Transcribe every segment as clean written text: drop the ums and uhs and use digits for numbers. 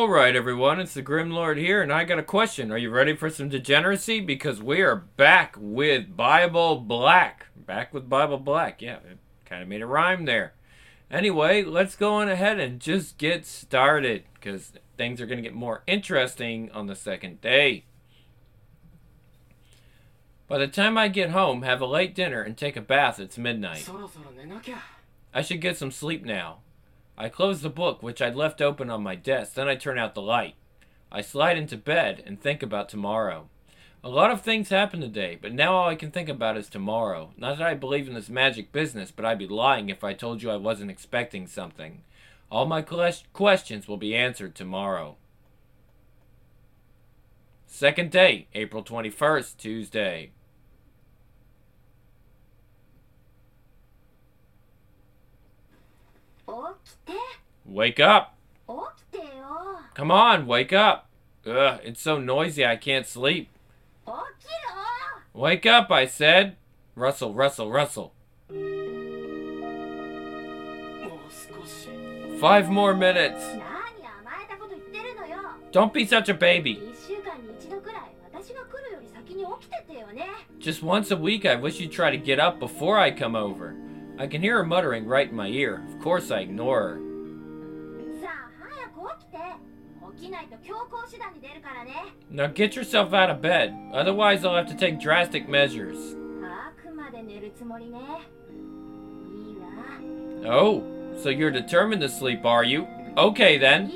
Alright everyone, it's the Grim Lord here, and I got a question. Are you ready for some degeneracy? Because we are back with Bible Black. Back with Bible Black. Yeah, it kind of made a rhyme there. Anyway, let's go on ahead and just get started, because things are going to get more interesting on the second day. By the time I get home, have a late dinner, and take a bath, it's midnight. I should get some sleep now. I close the book, which I'd left open on my desk, then I turn out the light. I slide into bed and think about tomorrow. A lot of things happened today, but now all I can think about is tomorrow. Not that I believe in this magic business, but I'd be lying if I told you I wasn't expecting something. All my questions will be answered tomorrow. Second day, April 21st, Tuesday. Wake up! Come on, wake up! Ugh, it's so noisy I can't sleep. Wake up, I said. Rustle, rustle, rustle. 5 more minutes. Don't be such a baby. Just once a week, I wish you'd try to get up before I come over. I can hear her muttering right in my ear. Of course I ignore her. Now get yourself out of bed. Otherwise I'll have to take drastic measures. Oh, so you're determined to sleep, are you? Okay then.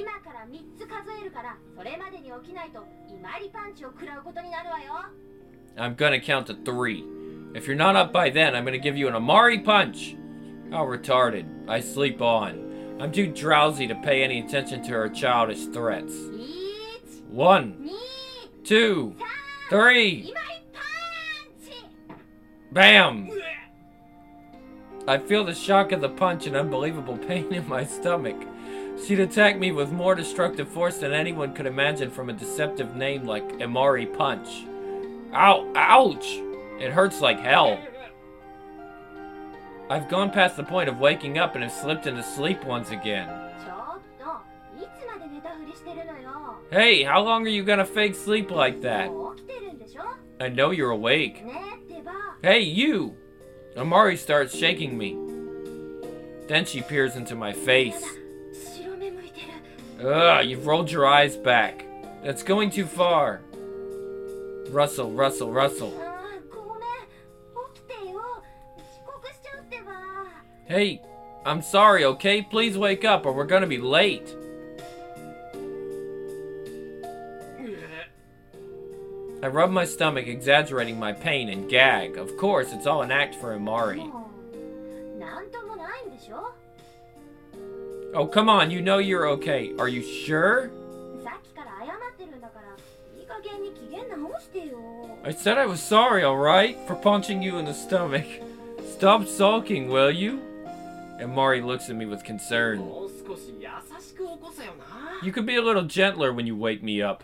I'm gonna count to 3. If you're not up by then, I'm gonna give you an Amari punch. How retarded. I sleep on. I'm too drowsy to pay any attention to her childish threats. 1, 2, 3. Bam! I feel the shock of the punch and unbelievable pain in my stomach. She'd attack me with more destructive force than anyone could imagine from a deceptive name like Amari Punch. Ow! Ouch! It hurts like hell. I've gone past the point of waking up and have slipped into sleep once again. Hey, how long are you gonna fake sleep like that? I know you're awake. Hey, you! Amari starts shaking me. Then she peers into my face. Ugh, you've rolled your eyes back. That's going too far. Rustle, rustle, rustle. Hey, I'm sorry, okay? Please wake up or we're gonna be late. I rub my stomach, exaggerating my pain, and gag. Of course, it's all an act for Amari. Oh, come on, you know you're okay. Are you sure? I said I was sorry, alright? For punching you in the stomach. Stop sulking, will you? Amari looks at me with concern. You could be a little gentler when you wake me up.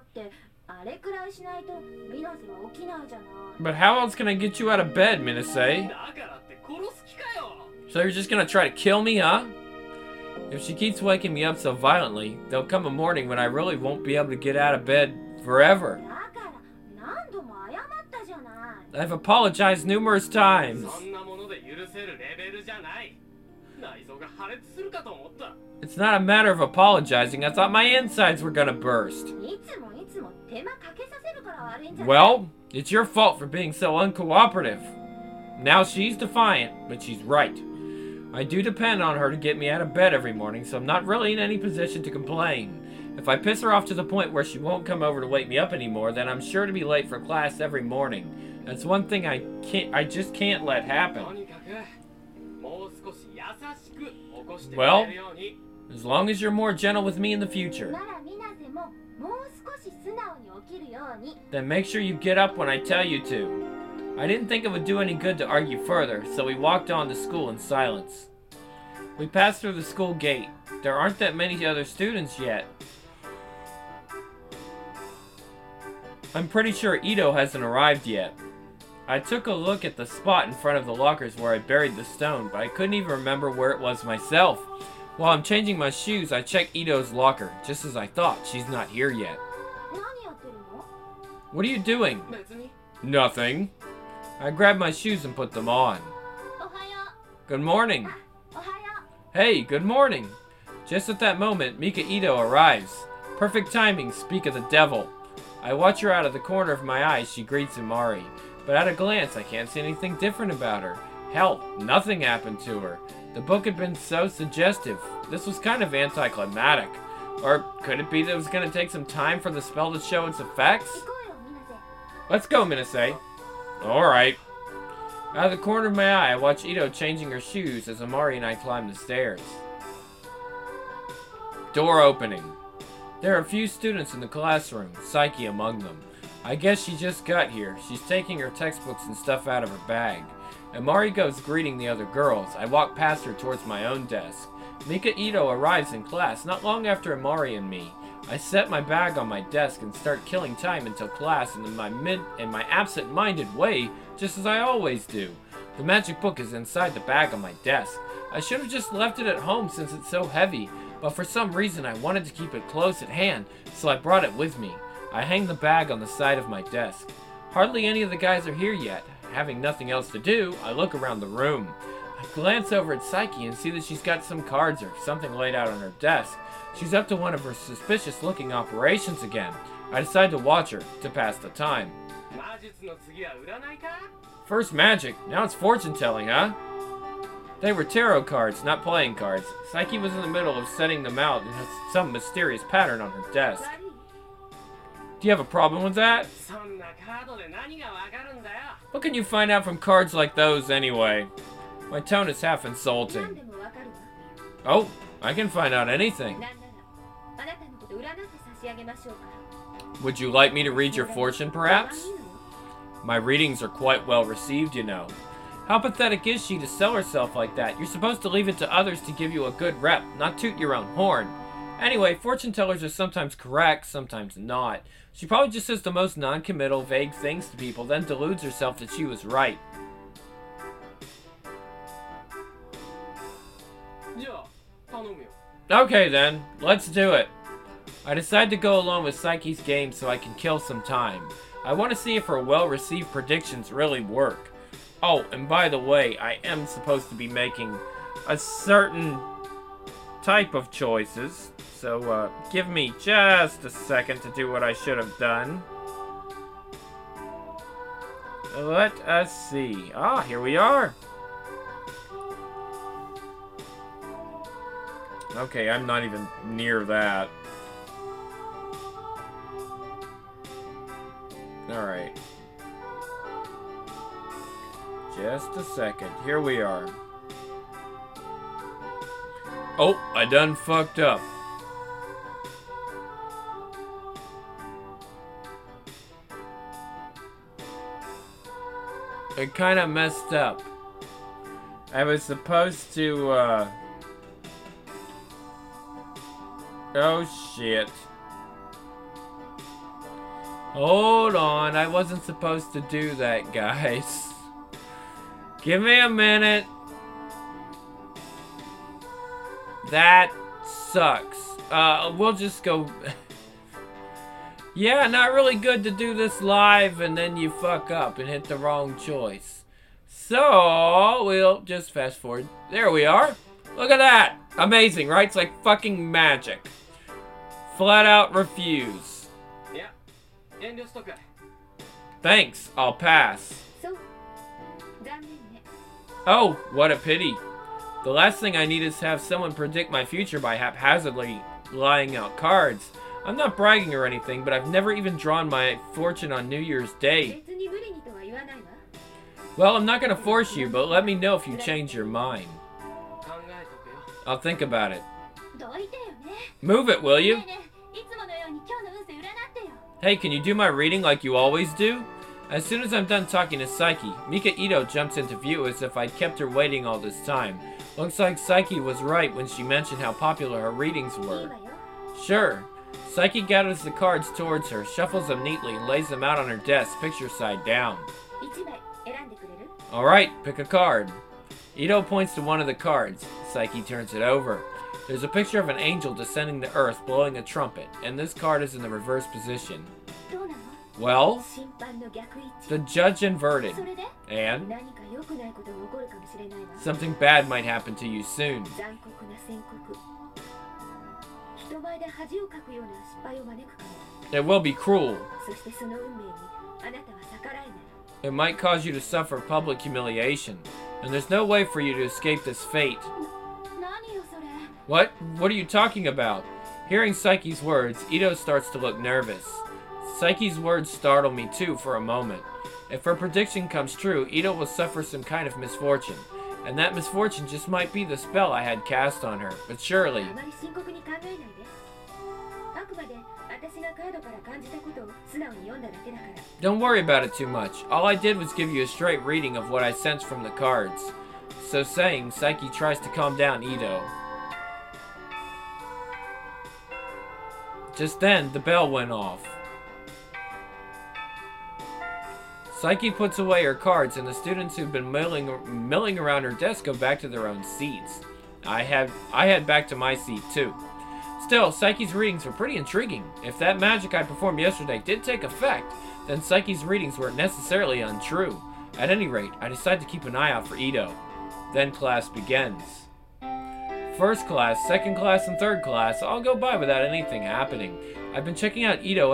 But how else can I get you out of bed, Minase? So you're just gonna try to kill me, huh? If she keeps waking me up so violently, there'll come a morning when I really won't be able to get out of bed forever. I've apologized numerous times. It's not a matter of apologizing. I thought my insides were gonna burst. Well, it's your fault for being so uncooperative. Now she's defiant, but she's right. I do depend on her to get me out of bed every morning, so I'm not really in any position to complain. If I piss her off to the point where she won't come over to wake me up anymore, then I'm sure to be late for class every morning. That's one thing I just can't let happen. Well, as long as you're more gentle with me in the future. Then make sure you get up when I tell you to. I didn't think it would do any good to argue further, so we walked on to school in silence. We passed through the school gate. There aren't that many other students yet. I'm pretty sure Ito hasn't arrived yet. I took a look at the spot in front of the lockers where I buried the stone, but I couldn't even remember where it was myself. While I'm changing my shoes, I check Ito's locker. Just as I thought, she's not here yet. What are you doing? Nothing. I grab my shoes and put them on. Good morning. Hey, good morning. Just at that moment, Mika Ito arrives. Perfect timing, speak of the devil. I watch her out of the corner of my eye as she greets Imari. But at a glance, I can't see anything different about her. Hell, nothing happened to her. The book had been so suggestive. This was kind of anticlimactic. Or could it be that it was going to take some time for the spell to show its effects? Let's go, Minase. Alright. Out of the corner of my eye, I watch Ito changing her shoes as Imari and I climb the stairs. Door opening. There are a few students in the classroom, Saiki among them. I guess she just got here. She's taking her textbooks and stuff out of her bag. Imari goes greeting the other girls. I walk past her towards my own desk. Mika Ito arrives in class not long after Imari and me. I set my bag on my desk and start killing time until class in my absent-minded way, just as I always do. The magic book is inside the bag on my desk. I should have just left it at home since it's so heavy, but for some reason I wanted to keep it close at hand, so I brought it with me. I hang the bag on the side of my desk. Hardly any of the guys are here yet. Having nothing else to do, I look around the room. I glance over at Saiki and see that she's got some cards or something laid out on her desk. She's up to one of her suspicious-looking operations again. I decide to watch her, to pass the time. First magic, now it's fortune-telling, huh? They were tarot cards, not playing cards. Saiki was in the middle of setting them out and has some mysterious pattern on her desk. Do you have a problem with that? What can you find out from cards like those, anyway? My tone is half insulting. Oh, I can find out anything. Would you like me to read your fortune, perhaps? My readings are quite well received, you know. How pathetic is she to sell herself like that? You're supposed to leave it to others to give you a good rep, not toot your own horn. Anyway, fortune tellers are sometimes correct, sometimes not. She probably just says the most non-committal, vague things to people, then deludes herself that she was right. Okay then, let's do it. I decide to go along with Saiki's game so I can kill some time. I want to see if her well-received predictions really work. Oh, and by the way, I am supposed to be making a certain type of choices. So, give me just a second to do what I should have done. Let us see. Ah, here we are. Okay, I'm not even near that. Alright. Just a second. Here we are. Oh, I done fucked up. I kind of messed up. I was supposed to, Oh, shit. Hold on, I wasn't supposed to do that, guys. Give me a minute. That sucks. We'll just go... Yeah, not really good to do this live and then you fuck up and hit the wrong choice. So, we'll just fast forward. There we are. Look at that. Amazing, right? It's like fucking magic. Flat out refuse. Yeah. Thanks, I'll pass. Oh, what a pity. The last thing I need is to have someone predict my future by haphazardly lying out cards. I'm not bragging or anything, but I've never even drawn my fortune on New Year's Day. Well, I'm not gonna force you, but let me know if you change your mind. I'll think about it. Move it, will you? Hey, can you do my reading like you always do? As soon as I'm done talking to Saiki, Mika Ito jumps into view as if I'd kept her waiting all this time. Looks like Saiki was right when she mentioned how popular her readings were. Sure. Saiki gathers the cards towards her, shuffles them neatly, and lays them out on her desk, picture side down. Alright, pick a card. Ito points to one of the cards. Psyche turns it over. There's a picture of an angel descending to Earth blowing a trumpet, and this card is in the reverse position. Well, the judge inverted, and something bad might happen to you soon. It will be cruel. It might cause you to suffer public humiliation, and there's no way for you to escape this fate. What? What are you talking about? Hearing Psyche's words, Ito starts to look nervous. Psyche's words startle me too for a moment. If her prediction comes true, Ito will suffer some kind of misfortune. And that misfortune just might be the spell I had cast on her. But surely... Don't worry about it too much. All I did was give you a straight reading of what I sensed from the cards. So saying, Psyche tries to calm down Ito. Just then, the bell went off. Psyche puts away her cards, and the students who've been milling around her desk go back to their own seats. I head back to my seat too. Still, Psyche's readings were pretty intriguing. If that magic I performed yesterday did take effect, then Psyche's readings weren't necessarily untrue. At any rate, I decide to keep an eye out for Ito. Then class begins. First class, second class, and third class all go by without anything happening. I've been checking out Ito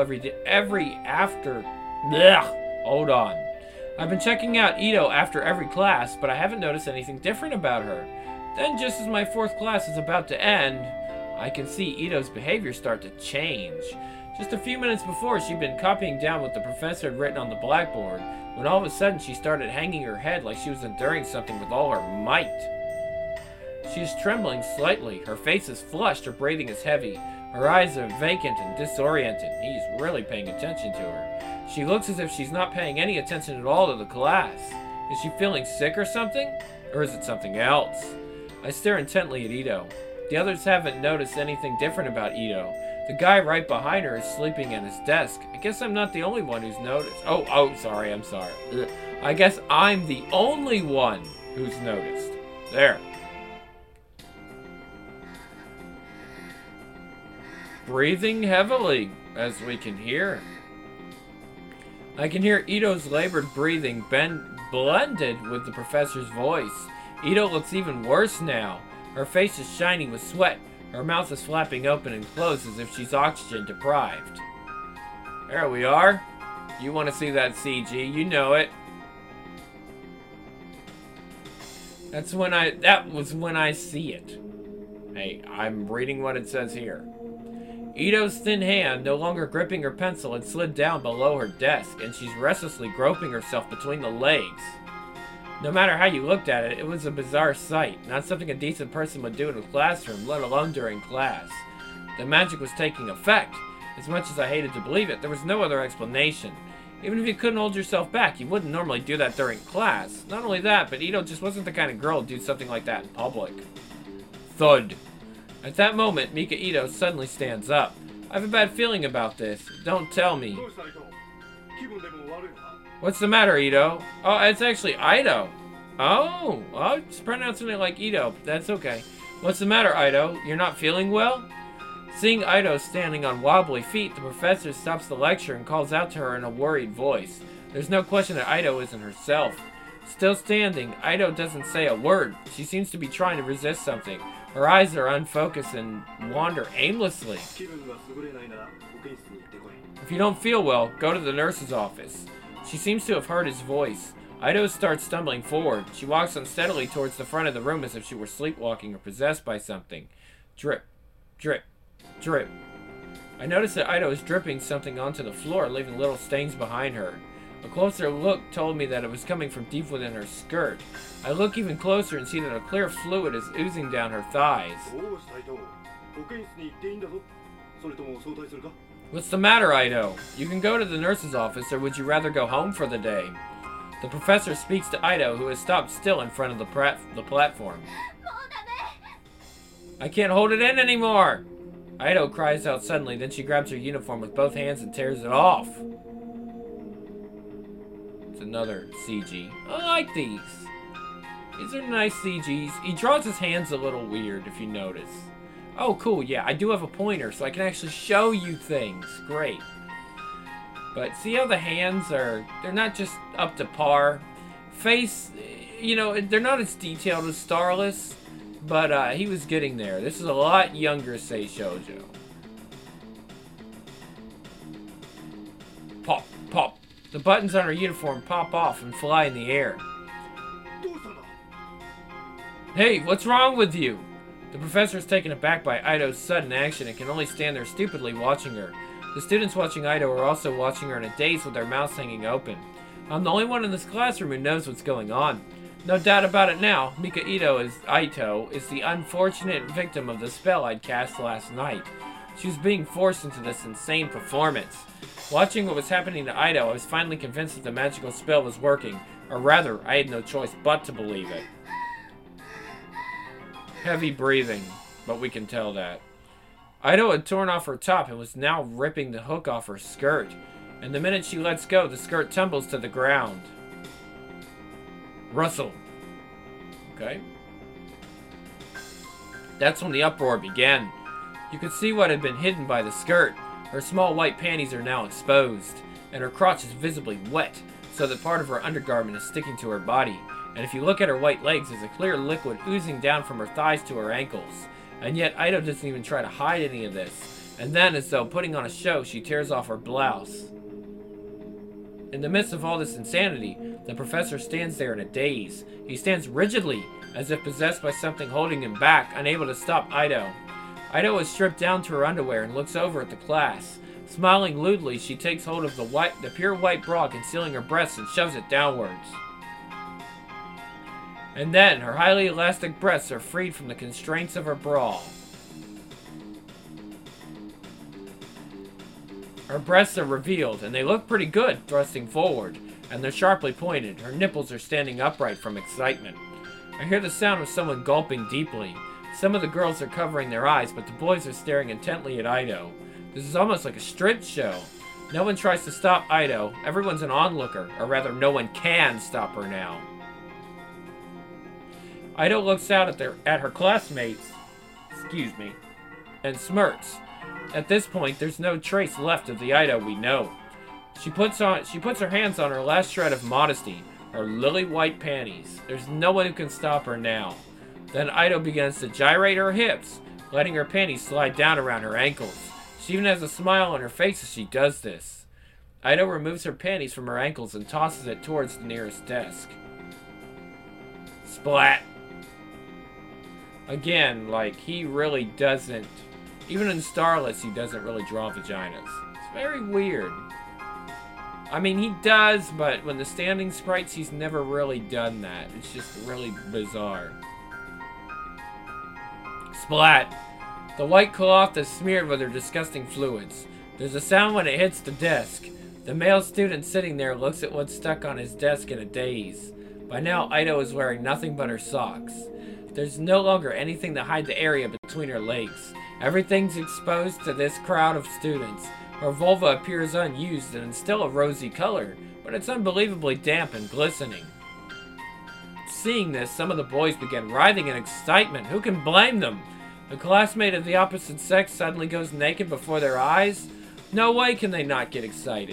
Hold on. I've been checking out Ito after every class, but I haven't noticed anything different about her. Then, just as my fourth class is about to end, I can see Ito's behavior start to change. Just a few minutes before, she'd been copying down what the professor had written on the blackboard, when all of a sudden she started hanging her head like she was enduring something with all her might. She is trembling slightly, her face is flushed, her breathing is heavy, her eyes are vacant and disoriented. He's really paying attention to her. She looks as if she's not paying any attention at all to the class. Is she feeling sick or something? Or is it something else? I stare intently at Ito. The others haven't noticed anything different about Ito. The guy right behind her is sleeping at his desk. I guess I'm not the only one who's noticed. Sorry. Ugh. I guess I'm the only one who's noticed. There. Breathing heavily, as we can hear. I can hear Ito's labored breathing blended with the professor's voice. Ito looks even worse now. Her face is shiny with sweat. Her mouth is flapping open and closed as if she's oxygen deprived. There we are. You want to see that CG, you know it. That was when I see it. Hey, I'm reading what it says here. Ito's thin hand, no longer gripping her pencil, had slid down below her desk, and she's restlessly groping herself between the legs. No matter how you looked at it, it was a bizarre sight, not something a decent person would do in a classroom, let alone during class. The magic was taking effect. As much as I hated to believe it, there was no other explanation. Even if you couldn't hold yourself back, you wouldn't normally do that during class. Not only that, but Ito just wasn't the kind of girl to do something like that in public. Thud. At that moment, Mika Ito suddenly stands up. I have a bad feeling about this. Don't tell me. What's the matter, Ito? Oh, it's actually Ito. Oh, I was pronouncing it like Ito, but that's okay. What's the matter, Ito? You're not feeling well? Seeing Ito standing on wobbly feet, the professor stops the lecture and calls out to her in a worried voice. There's no question that Ito isn't herself. Still standing, Ito doesn't say a word. She seems to be trying to resist something. Her eyes are unfocused and wander aimlessly. If you don't feel well, go to the nurse's office. She seems to have heard his voice. Ito starts stumbling forward. She walks unsteadily towards the front of the room as if she were sleepwalking or possessed by something. Drip, drip, drip. I notice that Ito is dripping something onto the floor, leaving little stains behind her. A closer look told me that it was coming from deep within her skirt. I look even closer and see that a clear fluid is oozing down her thighs. What's the matter, Ito? You can go to the nurse's office, or would you rather go home for the day? The professor speaks to Ito, who has stopped still in front of the platform. I can't hold it in anymore! Ito cries out suddenly, then she grabs her uniform with both hands and tears it off. It's another CG. I like these. These are nice CGs. He draws his hands a little weird, if you notice. Oh, cool. Yeah, I do have a pointer, so I can actually show you things. Great. But see how the hands are... They're not just up to par. Face, you know, they're not as detailed as Starless, but he was getting there. This is a lot younger Sei Shoujo. Pop, pop. The buttons on her uniform pop off and fly in the air. Hey, what's wrong with you? The professor is taken aback by Ido's sudden action and can only stand there stupidly watching her. The students watching Ido are also watching her in a daze with their mouths hanging open. I'm the only one in this classroom who knows what's going on. No doubt about it now, Mika Ito is the unfortunate victim of the spell I'd cast last night. She was being forced into this insane performance. Watching what was happening to Ido, I was finally convinced that the magical spell was working, or rather, I had no choice but to believe it. Heavy breathing, but we can tell that. Ido had torn off her top and was now ripping the hook off her skirt. And the minute she lets go, the skirt tumbles to the ground. Rustle. Okay. That's when the uproar began. You could see what had been hidden by the skirt. Her small white panties are now exposed, and her crotch is visibly wet, so that part of her undergarment is sticking to her body. And if you look at her white legs, there's a clear liquid oozing down from her thighs to her ankles. And yet, Ido doesn't even try to hide any of this. And then, as though putting on a show, she tears off her blouse. In the midst of all this insanity, the professor stands there in a daze. He stands rigidly, as if possessed by something holding him back, unable to stop Ido. Ido is stripped down to her underwear and looks over at the class. Smiling lewdly, she takes hold of the pure white bra concealing her breasts and shoves it downwards. And then, her highly elastic breasts are freed from the constraints of her bra. Her breasts are revealed, and they look pretty good, thrusting forward, and they're sharply pointed. Her nipples are standing upright from excitement. I hear the sound of someone gulping deeply. Some of the girls are covering their eyes, but the boys are staring intently at Ido. This is almost like a strip show. No one tries to stop Ido. Everyone's an onlooker, or rather, no one can stop her now. Ido looks out at her classmates, and smirks. At this point, there's no trace left of the Ido we know. She puts her hands on her last shred of modesty, her lily white panties. There's no one who can stop her now. Then Ido begins to gyrate her hips, letting her panties slide down around her ankles. She even has a smile on her face as she does this. Ido removes her panties from her ankles and tosses it towards the nearest desk. Splat! Again, like, he really doesn't... Even in Starless, he doesn't really draw vaginas. It's very weird. I mean, he does, but when the standing sprites, he's never really done that. It's just really bizarre. Splat! The white cloth is smeared with her disgusting fluids. There's a sound when it hits the desk. The male student sitting there looks at what's stuck on his desk in a daze. By now, Ido is wearing nothing but her socks. There's no longer anything to hide the area between her legs. Everything's exposed to this crowd of students. Her vulva appears unused and it's still a rosy color, but it's unbelievably damp and glistening. Seeing this, some of the boys begin writhing in excitement. Who can blame them? A classmate of the opposite sex suddenly goes naked before their eyes? No way can they not get excited.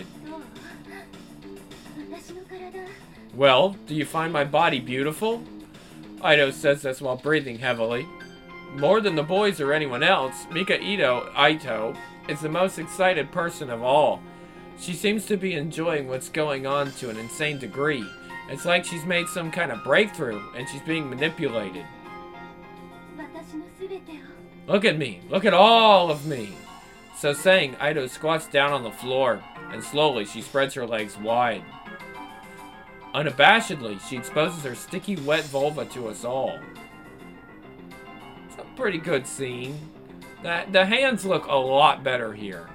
Well, do you find my body beautiful? Ido says this while breathing heavily. More than the boys or anyone else, Mika Ito is the most excited person of all. She seems to be enjoying what's going on to an insane degree. It's like she's made some kind of breakthrough and she's being manipulated. Look at me. Look at all of me. So saying, Ido squats down on the floor and slowly she spreads her legs wide. Unabashedly, she exposes her sticky, wet vulva to us all. It's a pretty good scene. The hands look a lot better here.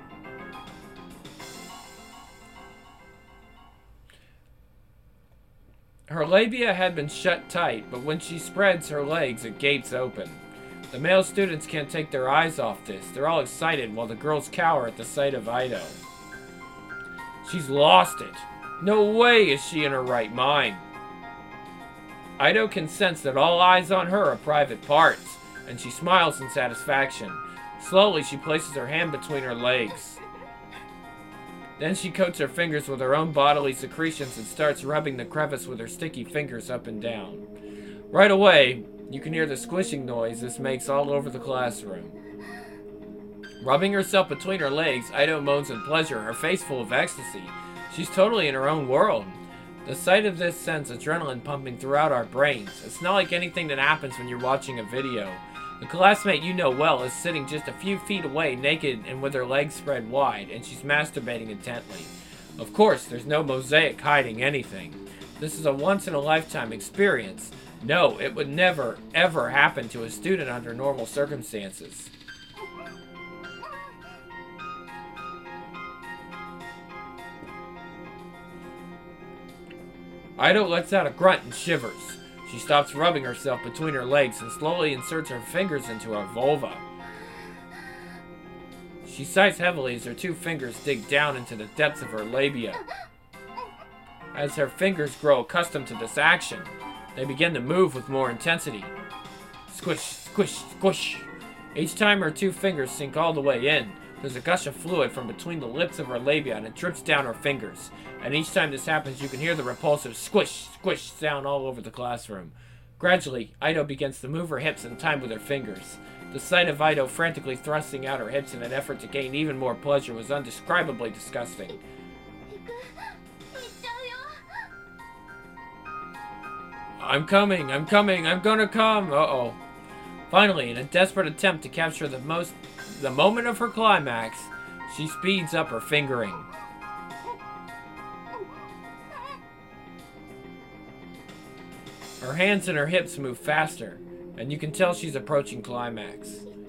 Her labia had been shut tight, but when she spreads her legs, it gapes open. The male students can't take their eyes off this. They're all excited while the girls cower at the sight of Ido. She's lost it. No way is she in her right mind. Ido can sense that all eyes on her are private parts, and she smiles in satisfaction. Slowly, she places her hand between her legs. Then she coats her fingers with her own bodily secretions and starts rubbing the crevice with her sticky fingers up and down. Right away, you can hear the squishing noise this makes all over the classroom. Rubbing herself between her legs, Ido moans in pleasure, her face full of ecstasy. She's totally in her own world. The sight of this sends adrenaline pumping throughout our brains. It's not like anything that happens when you're watching a video. The classmate you know well is sitting just a few feet away, naked and with her legs spread wide, and she's masturbating intently. Of course, there's no mosaic hiding anything. This is a once-in-a-lifetime experience. No, it would never, ever happen to a student under normal circumstances. Ido lets out a grunt and shivers. She stops rubbing herself between her legs and slowly inserts her fingers into her vulva. She sighs heavily as her two fingers dig down into the depths of her labia. As her fingers grow accustomed to this action, they begin to move with more intensity. Squish, squish, squish. Each time her two fingers sink all the way in, there's a gush of fluid from between the lips of her labia and it drips down her fingers. And each time this happens, you can hear the repulsive squish, squish sound all over the classroom. Gradually, Ido begins to move her hips in time with her fingers. The sight of Ido frantically thrusting out her hips in an effort to gain even more pleasure was undescribably disgusting. I'm coming, I'm gonna come, uh-oh. Finally, in a desperate attempt to capture the moment of her climax, she speeds up her fingering. Her hands and her hips move faster, and you can tell she's approaching climax.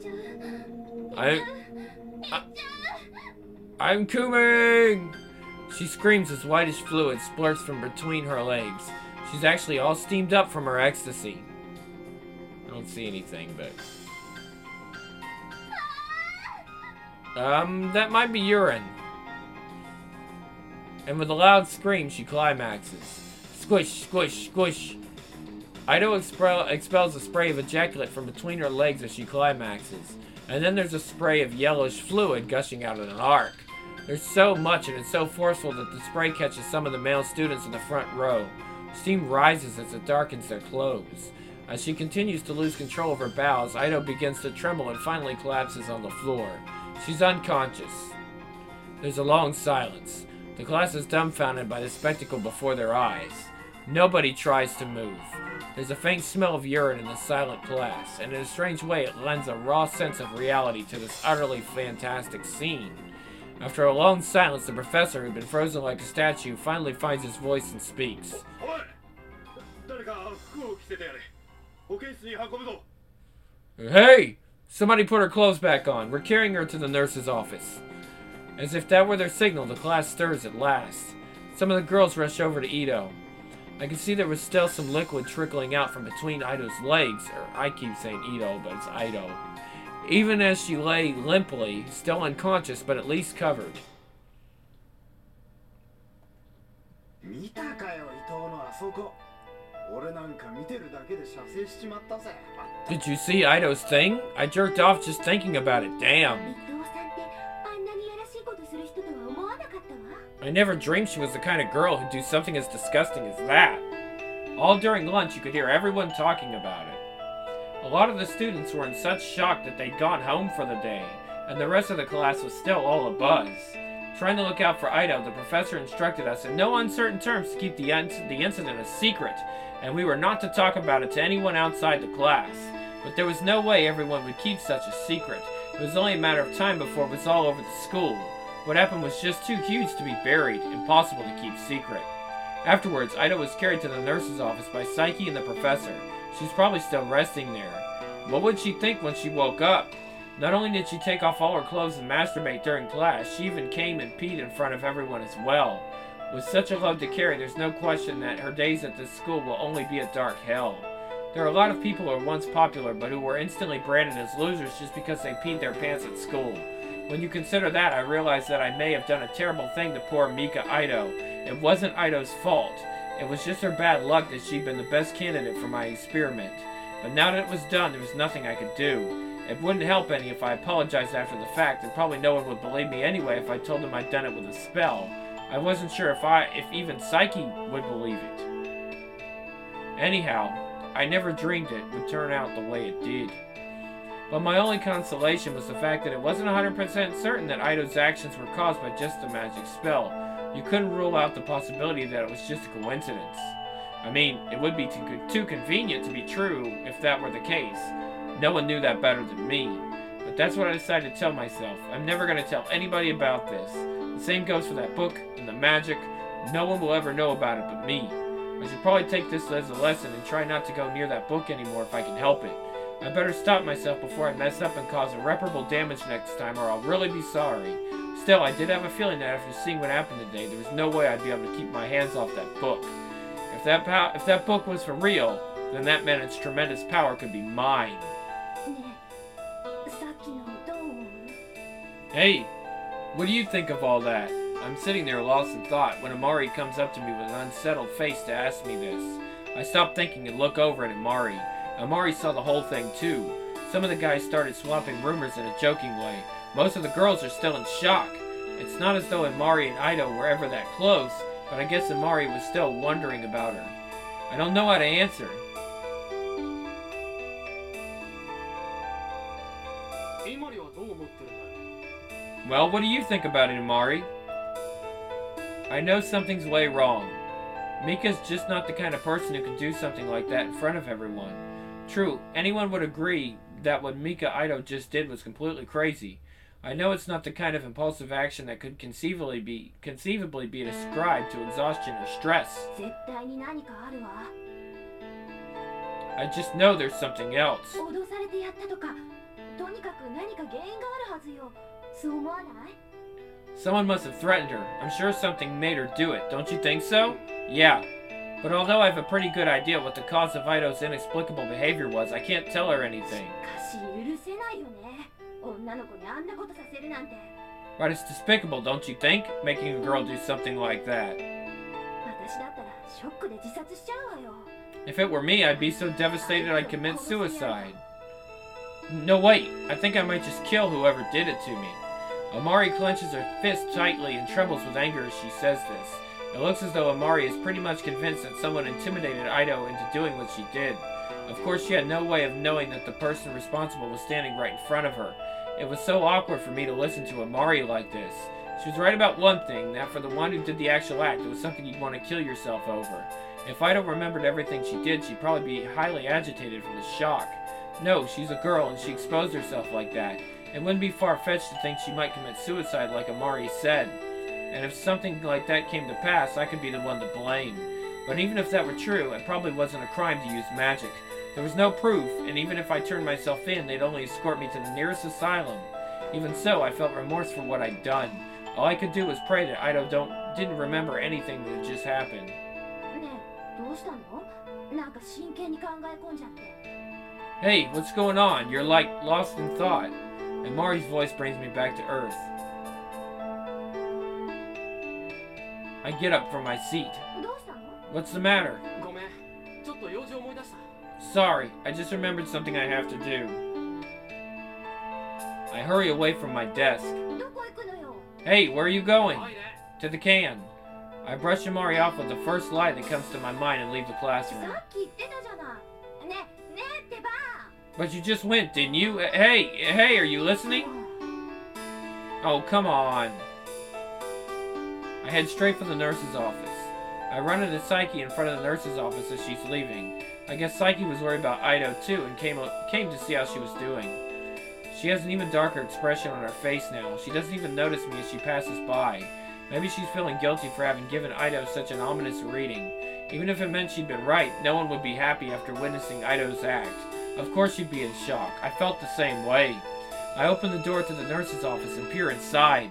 I'm coming! She screams as whitish fluid splurts from between her legs. She's actually all steamed up from her ecstasy. I don't see anything, but... that might be urine. And with a loud scream, she climaxes. Squish, squish, squish. Ido expels a spray of ejaculate from between her legs as she climaxes. And then there's a spray of yellowish fluid gushing out in an arc. There's so much and it's so forceful that the spray catches some of the male students in the front row. Steam rises as it darkens their clothes. As she continues to lose control of her bowels, Ido begins to tremble and finally collapses on the floor. She's unconscious. There's a long silence. The class is dumbfounded by the spectacle before their eyes. Nobody tries to move. There's a faint smell of urine in the silent class, and in a strange way it lends a raw sense of reality to this utterly fantastic scene. After a long silence, the professor, who'd been frozen like a statue, finally finds his voice and speaks. Hey! Somebody put her clothes back on. We're carrying her to the nurse's office. As if that were their signal, the class stirs at last. Some of the girls rush over to Ido. I can see there was still some liquid trickling out from between Ido's legs, or I keep saying Ido, but it's Ido. Even as she lay limply, still unconscious, but at least covered. Did you see Ido's thing? I jerked off just thinking about it, damn. I never dreamed she was the kind of girl who'd do something as disgusting as that. All during lunch, you could hear everyone talking about it. A lot of the students were in such shock that they'd gone home for the day, and the rest of the class was still all abuzz. Trying to look out for Ido, the professor instructed us in no uncertain terms to keep the incident a secret, and we were not to talk about it to anyone outside the class. But there was no way everyone would keep such a secret. It was only a matter of time before it was all over the school. What happened was just too huge to be buried, impossible to keep secret. Afterwards, Ido was carried to the nurse's office by Psyche and the professor. She's probably still resting there. What would she think when she woke up? Not only did she take off all her clothes and masturbate during class, she even came and peed in front of everyone as well. With such a load to carry, there's no question that her days at this school will only be a dark hell. There are a lot of people who were once popular, but who were instantly branded as losers just because they peed their pants at school. When you consider that, I realize that I may have done a terrible thing to poor Mika Ido. It wasn't Ido's fault. It was just her bad luck that she'd been the best candidate for my experiment. But now that it was done, there was nothing I could do. It wouldn't help any if I apologized after the fact, and probably no one would believe me anyway if I told them I'd done it with a spell. I wasn't sure if even Psyche would believe it. Anyhow, I never dreamed it would turn out the way it did. But my only consolation was the fact that it wasn't 100% certain that Ido's actions were caused by just a magic spell. You couldn't rule out the possibility that it was just a coincidence. I mean, it would be too convenient to be true if that were the case. No one knew that better than me. But that's what I decided to tell myself. I'm never going to tell anybody about this. The same goes for that book and the magic. No one will ever know about it but me. I should probably take this as a lesson and try not to go near that book anymore if I can help it. I better stop myself before I mess up and cause irreparable damage next time, or I'll really be sorry. Still, I did have a feeling that after seeing what happened today, there was no way I'd be able to keep my hands off that book. If that book was for real, then that meant its tremendous power could be mine. Hey, what do you think of all that? I'm sitting there lost in thought when Amari comes up to me with an unsettled face to ask me this. I stop thinking and look over at Amari. Amari saw the whole thing too. Some of the guys started swapping rumors in a joking way. Most of the girls are still in shock. It's not as though Amari and Ido were ever that close, but I guess Amari was still wondering about her. I don't know how to answer. Well, what do you think about it, Amari? I know something's way wrong. Mika's just not the kind of person who can do something like that in front of everyone. True, anyone would agree that what Mika Ido just did was completely crazy. I know it's not the kind of impulsive action that could conceivably be ascribed to exhaustion or stress. I just know there's something else. Someone must have threatened her. I'm sure something made her do it. Don't you think so? Yeah. But although I have a pretty good idea what the cause of Ido's inexplicable behavior was, I can't tell her anything. But it's despicable, don't you think? Making a girl do something like that. If it were me, I'd be so devastated I'd commit suicide. No, wait. I think I might just kill whoever did it to me. Amari clenches her fist tightly and trembles with anger as she says this. It looks as though Amari is pretty much convinced that someone intimidated Ido into doing what she did. Of course, she had no way of knowing that the person responsible was standing right in front of her. It was so awkward for me to listen to Amari like this. She was right about one thing, that for the one who did the actual act, it was something you'd want to kill yourself over. If Ido remembered everything she did, she'd probably be highly agitated from the shock. No, she's a girl and she exposed herself like that. It wouldn't be far-fetched to think she might commit suicide like Amari said. And if something like that came to pass, I could be the one to blame. But even if that were true, it probably wasn't a crime to use magic. There was no proof, and even if I turned myself in, they'd only escort me to the nearest asylum. Even so, I felt remorse for what I'd done. All I could do was pray that Ido didn't remember anything that had just happened. Hey, what's going on? You're like lost in thought. And Mari's voice brings me back to earth. I get up from my seat. What's the matter? Sorry, I just remembered something I have to do. I hurry away from my desk. Hey, where are you going? To the can. I brush Amari off with the first lie that comes to my mind and leave the classroom. But you just went, didn't you? Hey, are you listening? Oh, come on. I head straight for the nurse's office. I run into Psyche in front of the nurse's office as she's leaving. I guess Psyche was worried about Ido too and came to see how she was doing. She has an even darker expression on her face now. She doesn't even notice me as she passes by. Maybe she's feeling guilty for having given Ido such an ominous reading. Even if it meant she'd been right, no one would be happy after witnessing Ido's act. Of course she'd be in shock. I felt the same way. I open the door to the nurse's office and peer inside.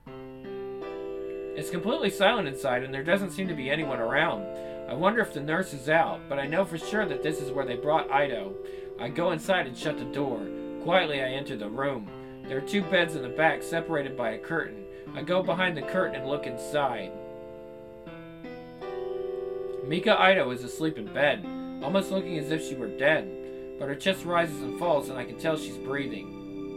It's completely silent inside and there doesn't seem to be anyone around. I wonder if the nurse is out, but I know for sure that this is where they brought Ido. I go inside and shut the door. Quietly I enter the room. There are 2 beds in the back separated by a curtain. I go behind the curtain and look inside. Mika Ito is asleep in bed, almost looking as if she were dead, but her chest rises and falls and I can tell she's breathing.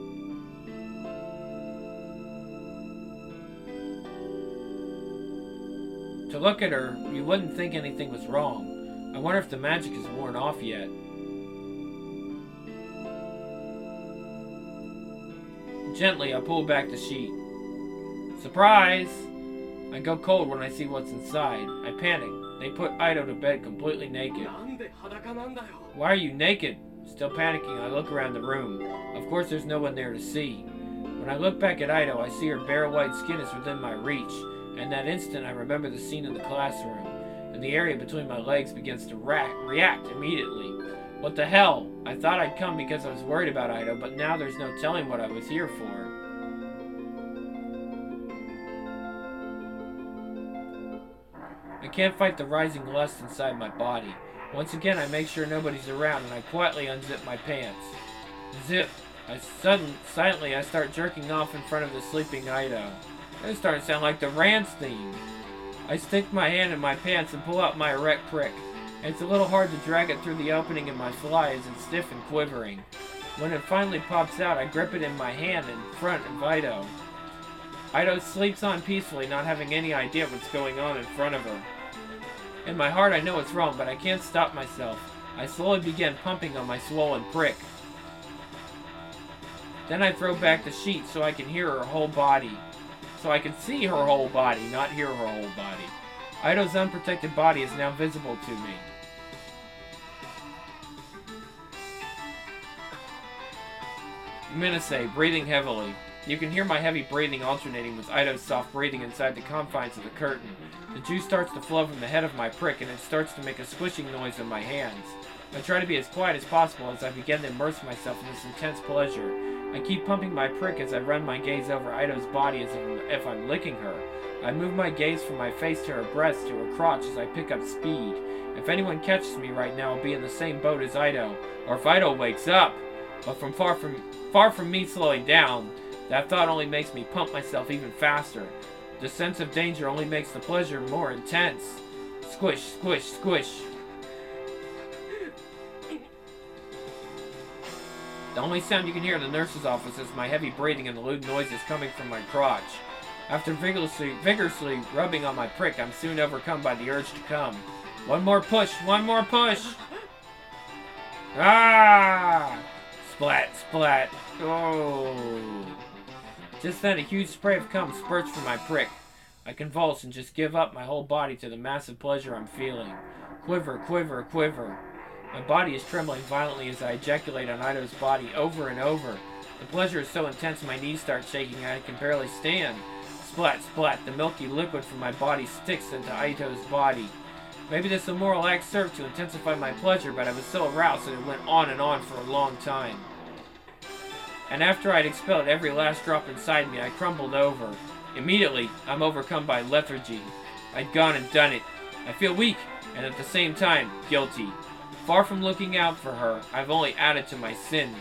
To look at her, you wouldn't think anything was wrong. I wonder if the magic is worn off yet. Gently, I pull back the sheet. Surprise! I go cold when I see what's inside. I panic. They put Ito to bed completely naked. Why are you naked? Still panicking, I look around the room. Of course, there's no one there to see. When I look back at Ito, I see her bare white skin is within my reach. In that instant, I remember the scene in the classroom, and the area between my legs begins to react immediately. What the hell? I thought I'd come because I was worried about Ito, but now there's no telling what I was here for. I can't fight the rising lust inside my body. Once again, I make sure nobody's around, and I quietly unzip my pants. Zip! Silently, I start jerking off in front of the sleeping Ito. It's starting to sound like the Rance theme. I stick my hand in my pants and pull out my erect prick. It's a little hard to drag it through the opening in my fly as it's stiff and quivering. When it finally pops out, I grip it in my hand in front of Ito. Ito sleeps on peacefully, not having any idea what's going on in front of her. In my heart, I know it's wrong, but I can't stop myself. I slowly begin pumping on my swollen prick. Then I throw back the sheet so I can hear her whole body. So I can see her whole body, not hear her whole body. Ito's unprotected body is now visible to me. Minase, breathing heavily. You can hear my heavy breathing alternating with Ito's soft breathing inside the confines of the curtain. The juice starts to flow from the head of my prick and it starts to make a squishing noise in my hands. I try to be as quiet as possible as I begin to immerse myself in this intense pleasure. I keep pumping my prick as I run my gaze over Ito's body as if I'm licking her. I move my gaze from my face to her breast to her crotch as I pick up speed. If anyone catches me right now, I'll be in the same boat as Ito, or if Ito wakes up. But from far from me slowing down, that thought only makes me pump myself even faster. The sense of danger only makes the pleasure more intense. Squish, squish, squish. The only sound you can hear in the nurse's office is my heavy breathing and the lewd noises coming from my crotch. After vigorously rubbing on my prick, I'm soon overcome by the urge to come. One more push! One more push! Ah! Splat, splat. Oh. Just then, a huge spray of cum spurts from my prick. I convulse and just give up my whole body to the massive pleasure I'm feeling. Quiver, quiver, quiver. My body is trembling violently as I ejaculate on Ito's body over and over. The pleasure is so intense my knees start shaking and I can barely stand. Splat, splat, the milky liquid from my body sticks into Ito's body. Maybe this immoral act served to intensify my pleasure, but I was so aroused that it went on and on for a long time. And after I'd expelled every last drop inside me, I crumbled over. Immediately, I'm overcome by lethargy. I'd gone and done it. I feel weak, and at the same time, guilty. Far from looking out for her, I've only added to my sins.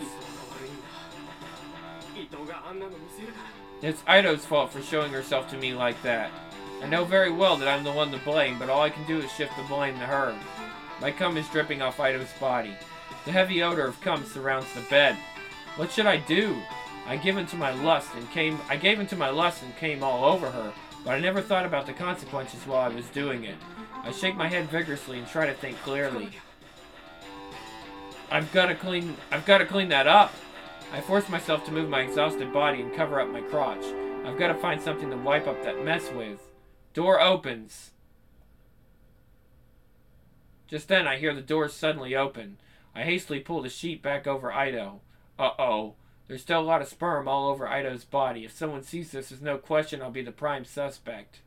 It's Ito's fault for showing herself to me like that. I know very well that I'm the one to blame, but all I can do is shift the blame to her. My cum is dripping off Ito's body. The heavy odor of cum surrounds the bed. What should I do? I gave into my lust and came all over her, but I never thought about the consequences while I was doing it. I shake my head vigorously and try to think clearly. I've got to clean that up. I force myself to move my exhausted body and cover up my crotch. I've got to find something to wipe up that mess with. Door opens. Just then I hear the door suddenly open. I hastily pull the sheet back over Ito. Uh-oh. There's still a lot of sperm all over Ito's body. If someone sees this, there's no question I'll be the prime suspect.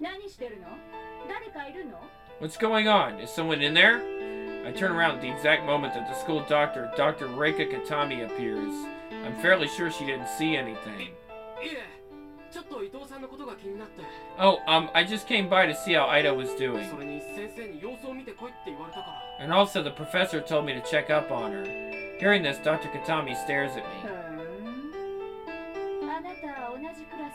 What's going on? Is someone in there? I turn around at the exact moment that the school doctor, Dr. Reika Katami, appears. I'm fairly sure she didn't see anything. Oh, I just came by to see how Ito was doing. And also, the professor told me to check up on her. Hearing this, Dr. Katami stares at me.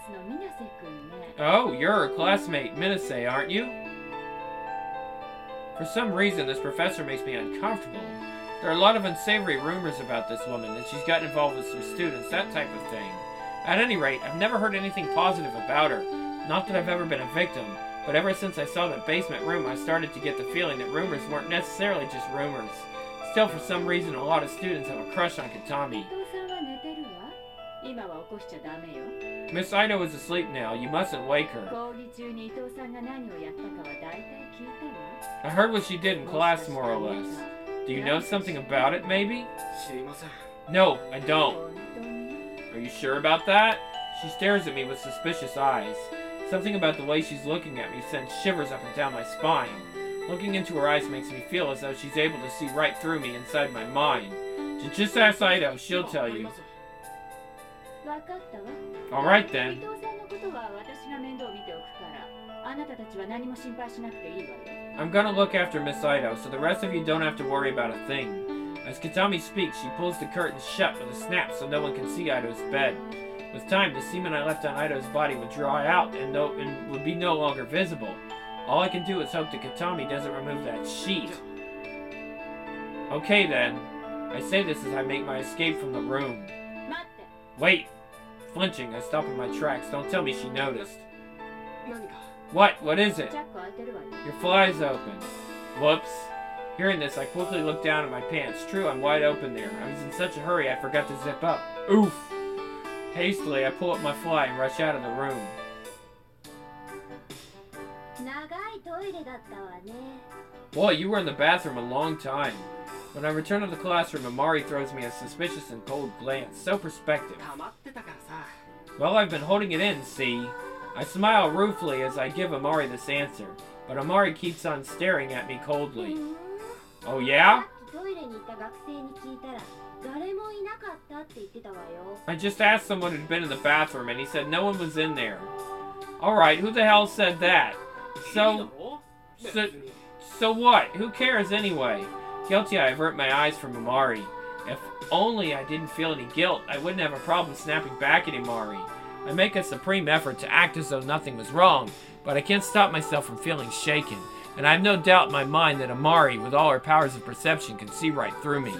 Oh, you're her classmate, Minase, aren't you? For some reason, this professor makes me uncomfortable. There are a lot of unsavory rumors about this woman, that she's gotten involved with some students, that type of thing. At any rate, I've never heard anything positive about her. Not that I've ever been a victim, but ever since I saw that basement room, I started to get the feeling that rumors weren't necessarily just rumors. Still, for some reason, a lot of students have a crush on Katami. Miss Ito is asleep now. You mustn't wake her. I heard what she did in class, more or less. Do you know something about it, maybe? No, I don't. Are you sure about that? She stares at me with suspicious eyes. Something about the way she's looking at me sends shivers up and down my spine. Looking into her eyes makes me feel as though she's able to see right through me inside my mind. Just ask Ito, she'll tell you. Alright then. I'm gonna look after Miss Ito, so the rest of you don't have to worry about a thing. As Katami speaks, she pulls the curtains shut with a snap so no one can see Ito's bed. With time, the semen I left on Ito's body would dry out and would be no longer visible. All I can do is hope that Katami doesn't remove that sheet. Okay then. I say this as I make my escape from the room. Wait! Flinching, I stop in my tracks. Don't tell me she noticed. What? What is it? Your fly's open. Whoops. Hearing this, I quickly look down at my pants. True, I'm wide open there. I was in such a hurry I forgot to zip up. Oof! Hastily, I pull up my fly and rush out of the room. Boy, you were in the bathroom a long time. When I return to the classroom, Amari throws me a suspicious and cold glance. So perspective. Well, I've been holding it in, see? I smile ruefully as I give Amari this answer, but Amari keeps on staring at me coldly. Oh yeah? I just asked someone who'd been in the bathroom and he said no one was in there. Alright, who the hell said that? So what? Who cares anyway? Guilty, I avert my eyes from Amari. If only I didn't feel any guilt, I wouldn't have a problem snapping back at Amari. I make a supreme effort to act as though nothing was wrong, but I can't stop myself from feeling shaken, and I have no doubt in my mind that Amari, with all her powers of perception, can see right through me.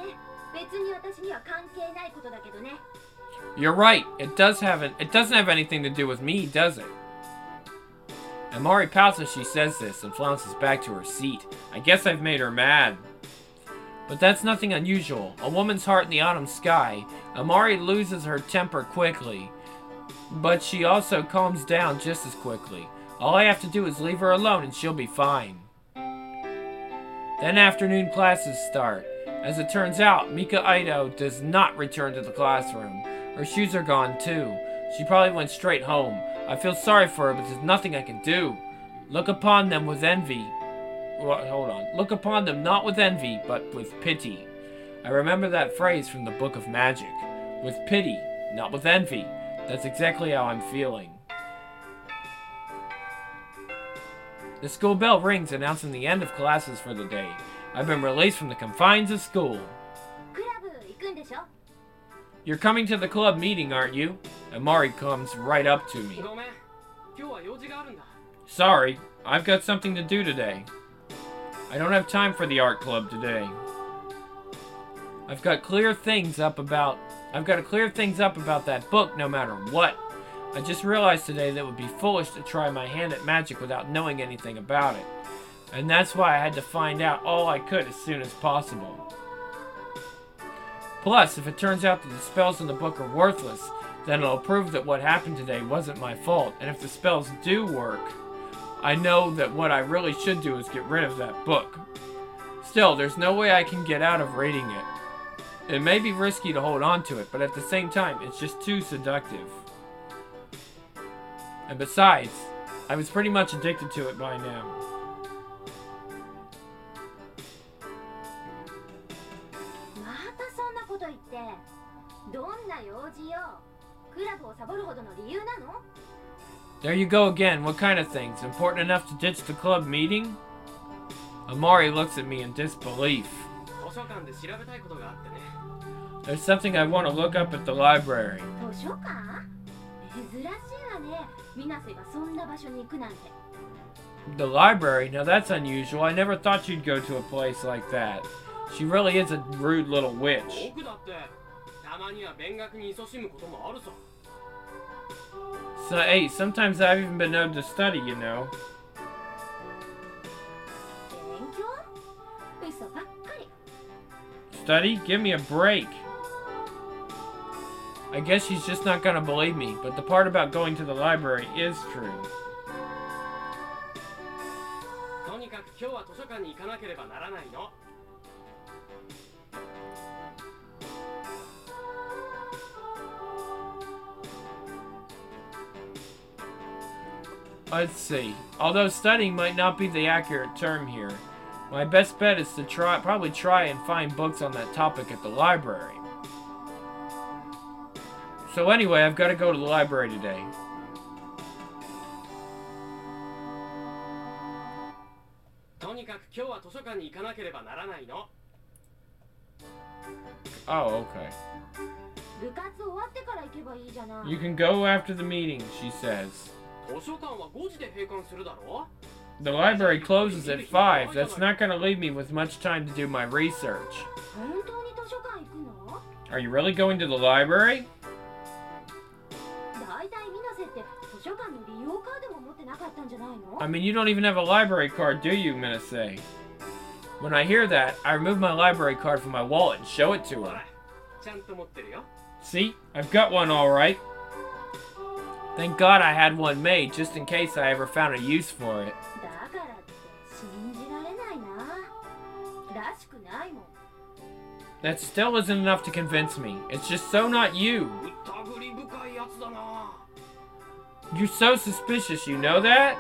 You're right, it doesn't have anything to do with me, does it? Amari pouts as she says this and flounces back to her seat. I guess I've made her mad. But that's nothing unusual. A woman's heart in the autumn sky. Amari loses her temper quickly, but she also calms down just as quickly. All I have to do is leave her alone and she'll be fine. Then afternoon classes start. As it turns out, Mika Ito does not return to the classroom. Her shoes are gone too. She probably went straight home. I feel sorry for her, but there's nothing I can do. Look upon them with envy. Well, hold on. Look upon them not with envy, but with pity. I remember that phrase from the Book of Magic. With pity, not with envy. That's exactly how I'm feeling. The school bell rings, announcing the end of classes for the day. I've been released from the confines of school. You're coming to the club meeting, aren't you? Amari comes right up to me. Sorry, I've got something to do today. I don't have time for the art club today. I've got to clear things up about that book no matter what. I just realized today that it would be foolish to try my hand at magic without knowing anything about it. And that's why I had to find out all I could as soon as possible. Plus, if it turns out that the spells in the book are worthless, then it'll prove that what happened today wasn't my fault. And if the spells do work, I know that what I really should do is get rid of that book. Still, there's no way I can get out of reading it. It may be risky to hold on to it, but at the same time, it's just too seductive. And besides, I was pretty much addicted to it by now. There you go again. What kind of things? Important enough to ditch the club meeting? Amari looks at me in disbelief. There's something I want to look up at the library. The library? Now that's unusual. I never thought you'd go to a place like that. She really is a rude little witch. So, hey, sometimes I've even been known to study, you know. Study? Give me a break. I guess she's just not gonna believe me, but the part about going to the library is true. Let's see. Although studying might not be the accurate term here, my best bet is to probably try and find books on that topic at the library. So anyway, I've got to go to the library today. Oh, okay. You can go after the meeting, she says. The library closes at 5. That's not going to leave me with much time to do my research. Are you really going to the library? I mean, you don't even have a library card, do you, Minase? When I hear that, I remove my library card from my wallet and show it to her. See? I've got one all right. Thank God I had one made, just in case I ever found a use for it. That still isn't enough to convince me. It's just so not you. You're so suspicious, you know that?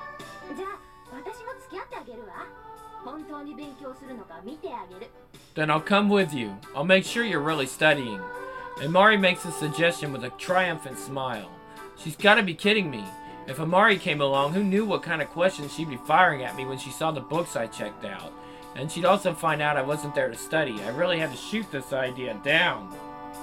Then I'll come with you. I'll make sure you're really studying. Amari makes a suggestion with a triumphant smile. She's got to be kidding me. If Amari came along, who knew what kind of questions she'd be firing at me when she saw the books I checked out? And she'd also find out I wasn't there to study. I really had to shoot this idea down.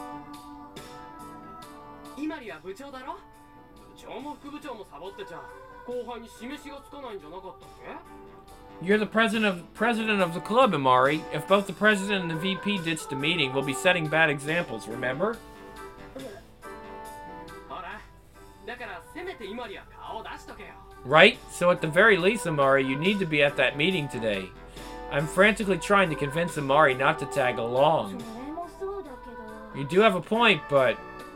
You're the president of the club, Amari. If both the president and the VP ditch the meeting, we'll be setting bad examples, remember? Right? So at the very least, Amari, you need to be at that meeting today. I'm frantically trying to convince Amari not to tag along. You do have a point, but...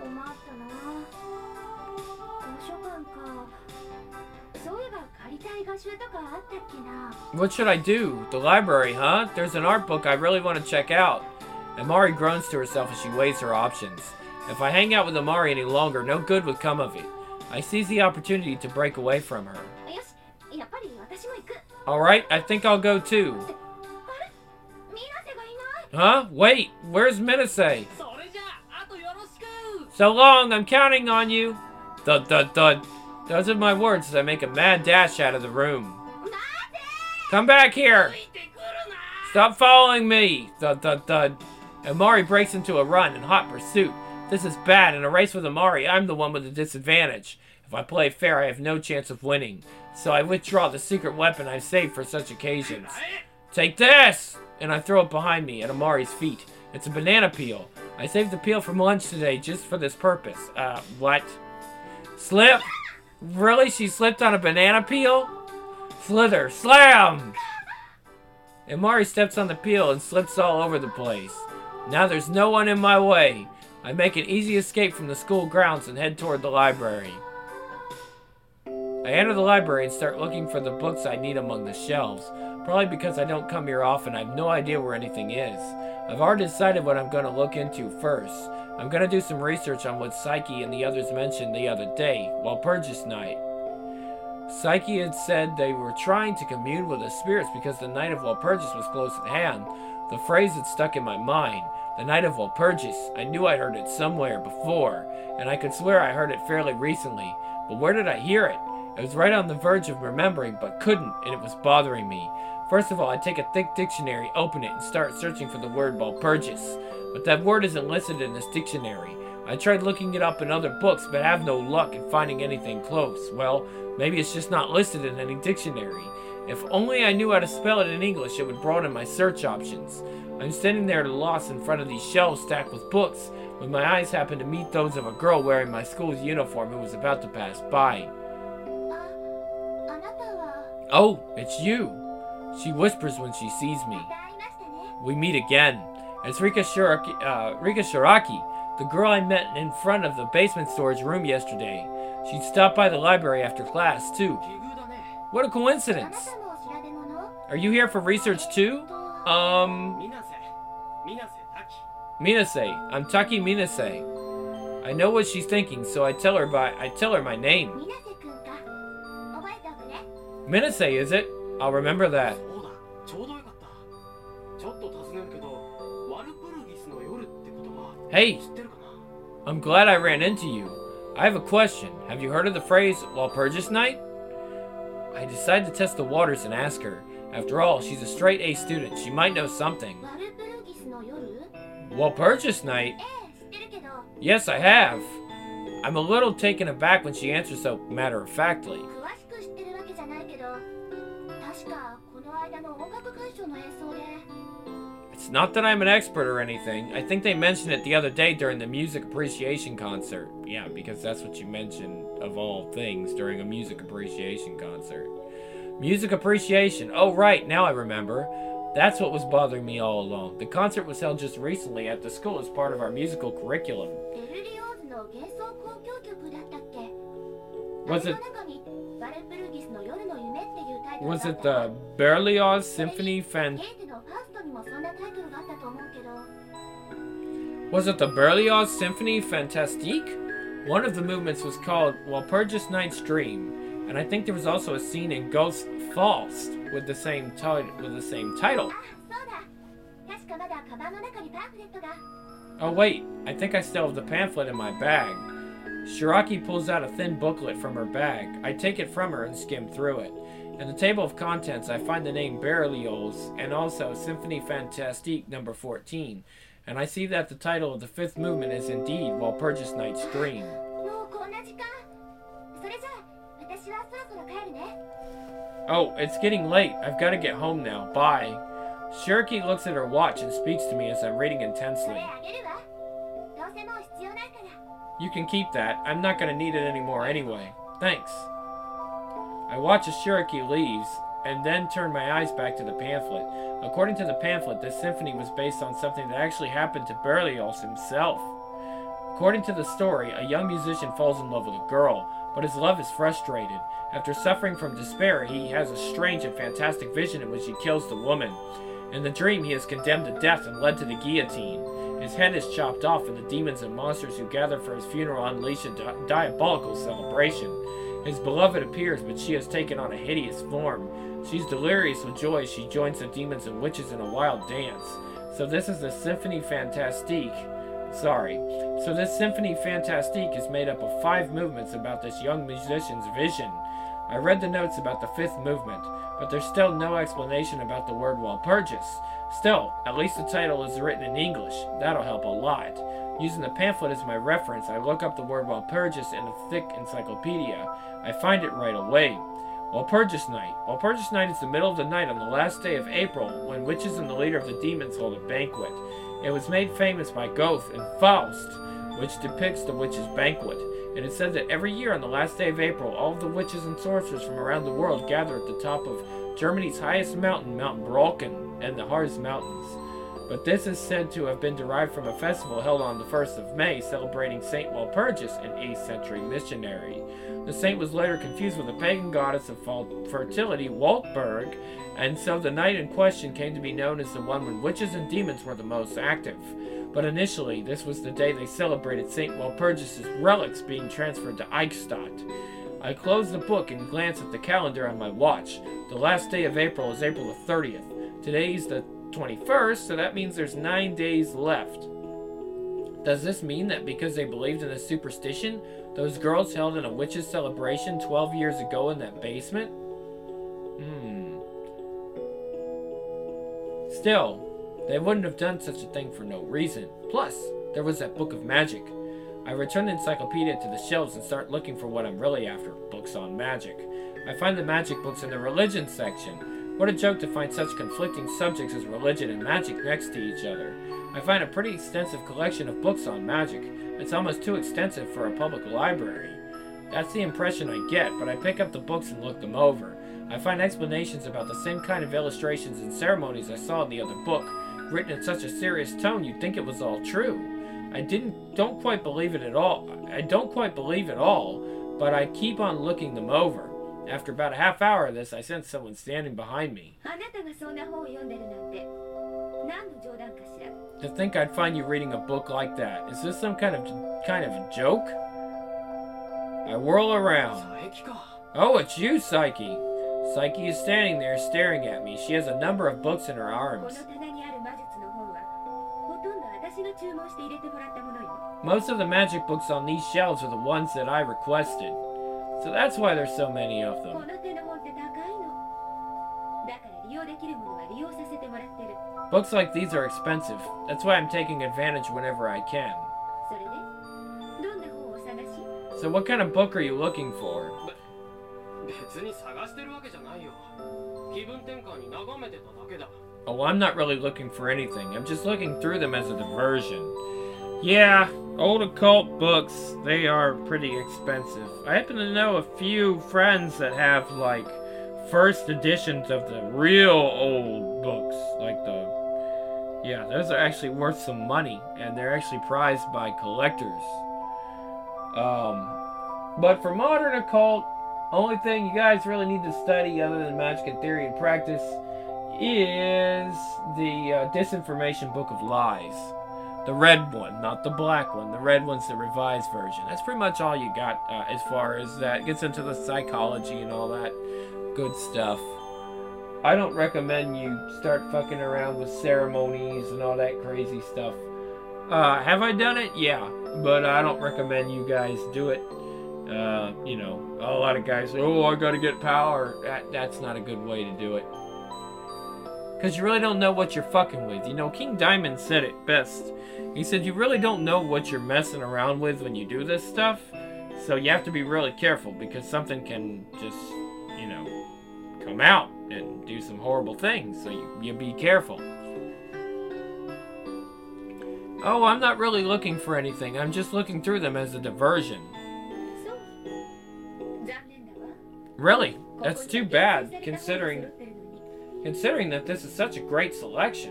What should I do? The library, huh? There's an art book I really want to check out. Amari groans to herself as she weighs her options. If I hang out with Amari any longer, no good would come of it. I seize the opportunity to break away from her. Alright, I think I'll go too. Huh? Wait, where's Minase? So long, I'm counting on you. Thud, thud, thud. Those are my words as I make a mad dash out of the room. Come back here! Stop following me! Thud, thud, thud. Amari breaks into a run in hot pursuit. This is bad. In a race with Amari, I'm the one with the disadvantage. If I play fair, I have no chance of winning. So I withdraw the secret weapon I've saved for such occasions. Take this! And I throw it behind me at Amari's feet. It's a banana peel. I saved the peel from lunch today just for this purpose. What? Slip? Really? She slipped on a banana peel? Slither. Slam! Amari steps on the peel and slips all over the place. Now there's no one in my way. I make an easy escape from the school grounds and head toward the library. I enter the library and start looking for the books I need among the shelves. Probably because I don't come here often, I have no idea where anything is. I've already decided what I'm going to look into first. I'm going to do some research on what Psyche and the others mentioned the other day, Walpurgis Night. Psyche had said they were trying to commune with the spirits because the night of Walpurgis was close at hand. The phrase had stuck in my mind. The night of Walpurgis. I knew I'd heard it somewhere before, and I could swear I heard it fairly recently. But where did I hear it? I was right on the verge of remembering, but couldn't, and it was bothering me. First of all, I take a thick dictionary, open it, and start searching for the word Walpurgis. But that word isn't listed in this dictionary. I tried looking it up in other books, but have no luck in finding anything close. Well, maybe it's just not listed in any dictionary. If only I knew how to spell it in English, it would broaden my search options. I'm standing there at a loss in front of these shelves stacked with books, when my eyes happen to meet those of a girl wearing my school's uniform who was about to pass by. Oh, it's you, she whispers when she sees me. We meet again. It's Rika Shiraki, the girl I met in front of the basement storage room yesterday. She'd stopped by the library after class, too. What a coincidence. Are you here for research, too? Minase. I'm Taki Minase. I know what she's thinking, so I tell her my name. Minase, is it? I'll remember that. Hey, I'm glad I ran into you. I have a question. Have you heard of the phrase Walpurgis Night? I decide to test the waters and ask her. After all, she's a straight A student. She might know something. Walpurgis Night? Yes, I have. I'm a little taken aback when she answers so matter-of-factly. It's not that I'm an expert or anything. I think they mentioned it the other day during the music appreciation concert. Yeah, because that's what you mention of all things during a music appreciation concert. Music appreciation. Oh, right. Now I remember. That's what was bothering me all along. The concert was held just recently at the school as part of our musical curriculum. Was it the Berlioz Symphony Was it the Berlioz Symphony Fantastique? One of the movements was called Walpurgis Night's Dream, and I think there was also a scene in Ghost Faust with the same title. Oh wait, I think I still have the pamphlet in my bag. Shiraki pulls out a thin booklet from her bag. I take it from her and skim through it. In the table of contents, I find the name Berlioz and also Symphony Fantastique No. 14, and I see that the title of the fifth movement is indeed Walpurgis Night's Dream. Oh, it's getting late. I've got to get home now. Bye. Shiraki looks at her watch and speaks to me as I'm reading intensely. You can keep that. I'm not going to need it anymore anyway. Thanks. I watch as Shiraki leaves, and then turn my eyes back to the pamphlet. According to the pamphlet, this symphony was based on something that actually happened to Berlioz himself. According to the story, a young musician falls in love with a girl, but his love is frustrated. After suffering from despair, he has a strange and fantastic vision in which he kills the woman. In the dream, he is condemned to death and led to the guillotine. His head is chopped off, and the demons and monsters who gather for his funeral unleash a diabolical celebration. His beloved appears, but she has taken on a hideous form. She's delirious with joy as she joins the demons and witches in a wild dance. So this is the Symphony Fantastique. So this Symphony Fantastique is made up of 5 movements about this young musician's vision. I read the notes about the 5th movement, but there's still no explanation about the word Walpurgis. Still, at least the title is written in English. That'll help a lot. Using the pamphlet as my reference, I look up the word Walpurgis in a thick encyclopedia. I find it right away. Walpurgis Night. Walpurgis Night is the middle of the night on the last day of April, when witches and the leader of the demons hold a banquet. It was made famous by Goethe in Faust, which depicts the witches' banquet. It is said that every year on the last day of April, all of the witches and sorcerers from around the world gather at the top of Germany's highest mountain, Mount Brocken, and the Harz Mountains. But this is said to have been derived from a festival held on the 1st of May, celebrating Saint Walpurgis, an 8th century missionary. The saint was later confused with the pagan goddess of fertility, Walpurg, and so the night in question came to be known as the one when witches and demons were the most active. But initially, this was the day they celebrated Saint Walpurgis's relics being transferred to Eichstatt. I close the book and glance at the calendar on my watch. The last day of April is April the 30th. Today's the 21st, so that means there's 9 days left. Does this mean that because they believed in this superstition, those girls held in a witch's celebration 12 years ago in that basement? Still, they wouldn't have done such a thing for no reason. Plus, there was that book of magic. I return the encyclopedia to the shelves and start looking for what I'm really after, books on magic. I find the magic books in the religion section. What a joke to find such conflicting subjects as religion and magic next to each other. I find a pretty extensive collection of books on magic. It's almost too extensive for a public library. That's the impression I get, but I pick up the books and look them over. I find explanations about the same kind of illustrations and ceremonies I saw in the other book, written in such a serious tone you'd think it was all true. I don't quite believe it at all, but I keep on looking them over. After about a half hour of this, I sense someone standing behind me. To think I'd find you reading a book like that. Is this some kind of a joke? I whirl around. Oh, it's you, Psyche. Psyche is standing there staring at me. She has a number of books in her arms. Most of the magic books on these shelves are the ones that I requested. So that's why there's so many of them. Books like these are expensive. That's why I'm taking advantage whenever I can. So what kind of book are you looking for? Oh, I'm not really looking for anything. I'm just looking through them as a diversion. Yeah, old occult books, they are pretty expensive. I happen to know a few friends that have, like, first editions of the real old books. Yeah, those are actually worth some money, and they're actually prized by collectors. But for modern occult, only thing you guys really need to study other than magic and theory and practice is the Disinformation Book of Lies. The red one, not the black one. The red one's the revised version. That's pretty much all you got as far as that. It gets into the psychology and all that good stuff. I don't recommend you start fucking around with ceremonies and all that crazy stuff. Have I done it? Yeah. But I don't recommend you guys do it. You know, a lot of guys say, oh, I gotta get power. That's not a good way to do it. Because you really don't know what you're fucking with. You know, King Diamond said it best. He said you really don't know what you're messing around with when you do this stuff. So you have to be really careful because something can just, you know, come out and do some horrible things. So you be careful. Oh, I'm not really looking for anything. I'm just looking through them as a diversion. Really? That's too bad, considering that this is such a great selection.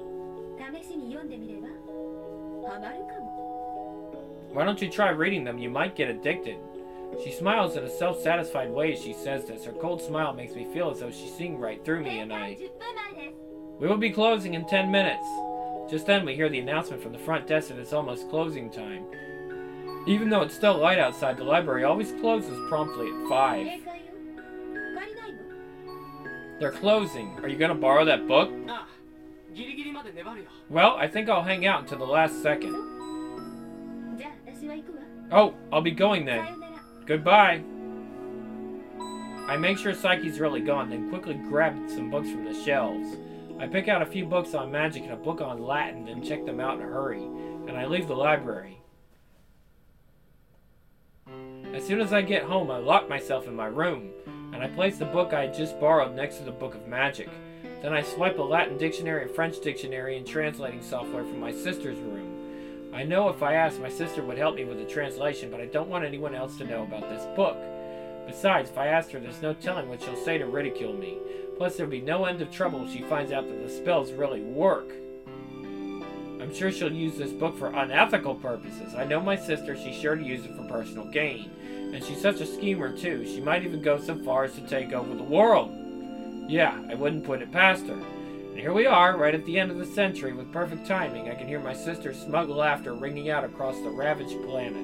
Why don't you try reading them? You might get addicted. She smiles in a self-satisfied way as she says this. Her cold smile makes me feel as though she's seeing right through me, and We will be closing in 10 minutes. Just then we hear the announcement from the front desk that it's almost closing time. Even though it's still light outside, the library always closes promptly at 5. They're closing. Are you gonna borrow that book? Well, I think I'll hang out until the last second. Oh, I'll be going then. Goodbye. I make sure Psyche's really gone, then quickly grab some books from the shelves. I pick out a few books on magic and a book on Latin, then check them out in a hurry, and I leave the library. As soon as I get home, I lock myself in my room, and I place the book I had just borrowed next to the Book of Magic. Then I swipe a Latin dictionary, a French dictionary, and translating software from my sister's room. I know if I asked, my sister would help me with the translation, but I don't want anyone else to know about this book. Besides, if I ask her, there's no telling what she'll say to ridicule me. Plus, there'll be no end of trouble if she finds out that the spells really work. I'm sure she'll use this book for unethical purposes. I know my sister, she's sure to use it for personal gain. And she's such a schemer, too. She might even go so far as to take over the world. Yeah, I wouldn't put it past her. And here we are, right at the end of the century, with perfect timing. I can hear my sister's smug laughter ringing out across the ravaged planet.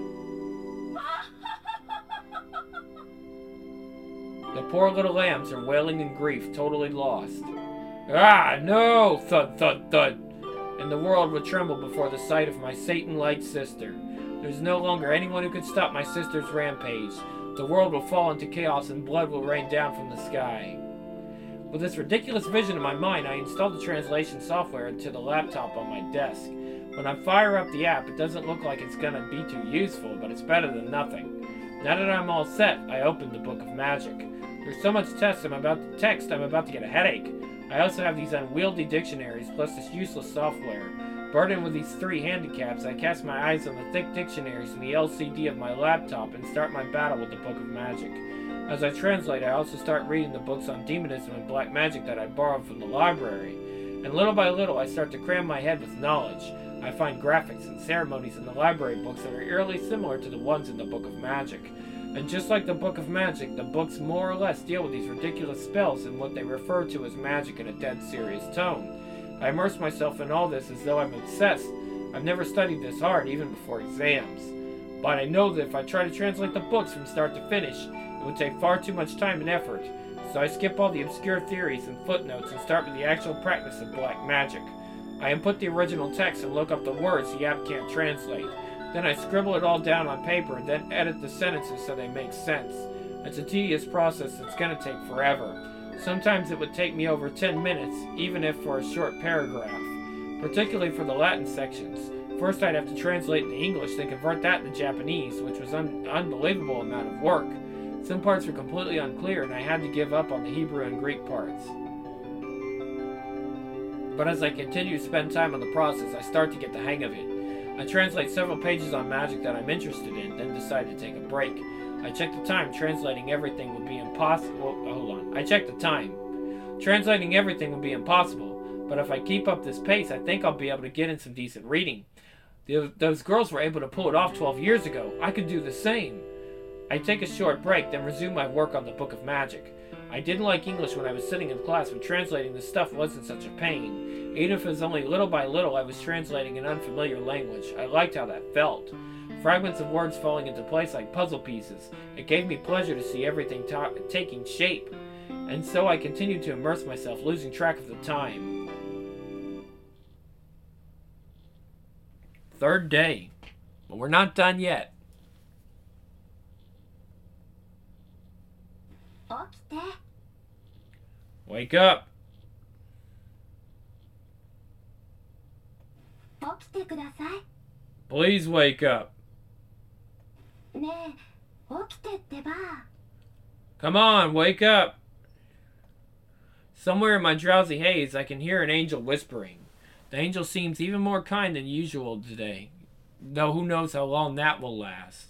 The poor little lambs are wailing in grief, totally lost. Ah, no! Thud, thud, thud! And the world would tremble before the sight of my Satan-like sister. There's no longer anyone who could stop my sister's rampage. The world will fall into chaos and blood will rain down from the sky. With this ridiculous vision in my mind, I installed the translation software into the laptop on my desk. When I fire up the app, it doesn't look like it's gonna be too useful, but it's better than nothing. Now that I'm all set, I open the Book of Magic. There's so much text I'm about to get a headache. I also have these unwieldy dictionaries, plus this useless software. Burdened with these 3 handicaps, I cast my eyes on the thick dictionaries and the LCD of my laptop and start my battle with the Book of Magic. As I translate, I also start reading the books on demonism and black magic that I borrowed from the library. And little by little, I start to cram my head with knowledge. I find graphics and ceremonies in the library books that are eerily similar to the ones in the Book of Magic. And just like the Book of Magic, the books more or less deal with these ridiculous spells and what they refer to as magic in a dead serious tone. I immerse myself in all this as though I'm obsessed. I've never studied this hard, even before exams. But I know that if I try to translate the books from start to finish, it would take far too much time and effort. So I skip all the obscure theories and footnotes and start with the actual practice of black magic. I input the original text and look up the words the app can't translate. Then I scribble it all down on paper and then edit the sentences so they make sense. It's a tedious process that's going to take forever. Sometimes it would take me over 10 minutes, even if for a short paragraph. Particularly for the Latin sections. First I'd have to translate into English, then convert that to Japanese, which was an unbelievable amount of work. Some parts were completely unclear, and I had to give up on the Hebrew and Greek parts. But as I continue to spend time on the process, I start to get the hang of it. I translate several pages on magic that I'm interested in, then decide to take a break. I check the time. Translating everything would be impossible. Hold on. I check the time. Translating everything would be impossible, but if I keep up this pace, I think I'll be able to get in some decent reading. Those girls were able to pull it off 12 years ago. I could do the same. I take a short break, then resume my work on the Book of Magic. I didn't like English when I was sitting in class, but translating the stuff wasn't such a pain. Even if it was only little by little, I was translating an unfamiliar language. I liked how that felt. Fragments of words falling into place like puzzle pieces. It gave me pleasure to see everything taking shape. And so I continued to immerse myself, losing track of the time. Third day. But we're not done yet. Wake up. Please wake up. Come on, wake up. Somewhere in my drowsy haze, I can hear an angel whispering. The angel seems even more kind than usual today, though who knows how long that will last.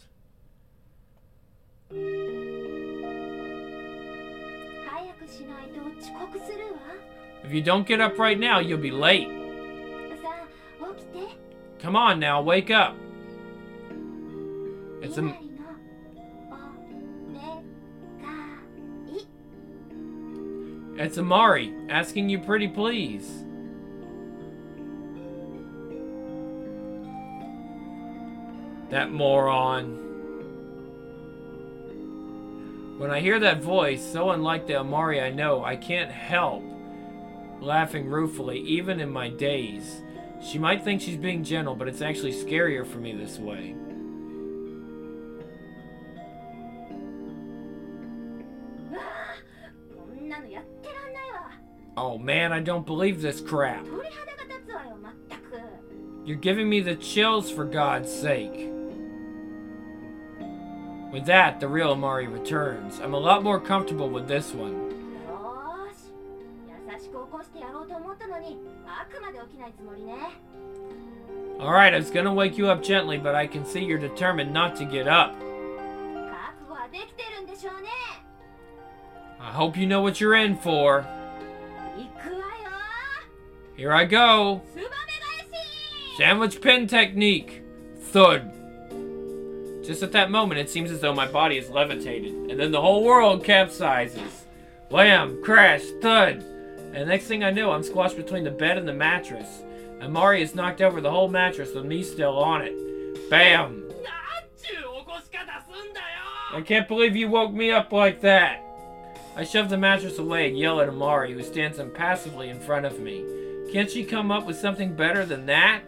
If you don't get up right now, you'll be late. Come on now, wake up. It's Amari, asking you pretty please. That moron. When I hear that voice, so unlike the Amari I know, I can't help laughing ruefully, even in my daze. She might think she's being gentle, but it's actually scarier for me this way. Oh man, I don't believe this crap. You're giving me the chills, for God's sake. With that, the real Amari returns. I'm a lot more comfortable with this one. Alright, I was gonna wake you up gently, but I can see you're determined not to get up. I hope you know what you're in for. Here I go. Sandwich pin technique. Thud. Just at that moment, it seems as though my body is levitated, and then the whole world capsizes. Wham! Crash! Thud! And the next thing I know, I'm squashed between the bed and the mattress. Amari has knocked over the whole mattress with me still on it. Bam! I can't believe you woke me up like that. I shove the mattress away and yell at Amari, who stands impassively in front of me. Can't she come up with something better than that?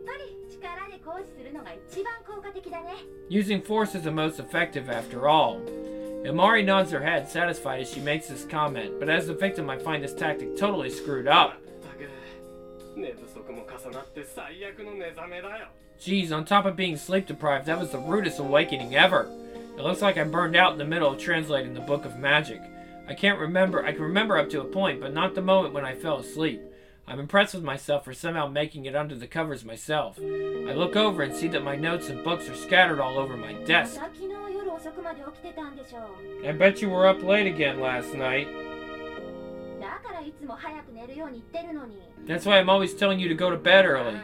Using force is the most effective after all. Amari nods her head, satisfied as she makes this comment, but as the victim I find this tactic totally screwed up. Geez, on top of being sleep deprived, that was the rudest awakening ever. It looks like I burned out in the middle of translating the Book of Magic. I can remember up to a point, but not the moment when I fell asleep. I'm impressed with myself for somehow making it under the covers myself. I look over and see that my notes and books are scattered all over my desk. I bet you were up late again last night. That's why I'm always telling you to go to bed early.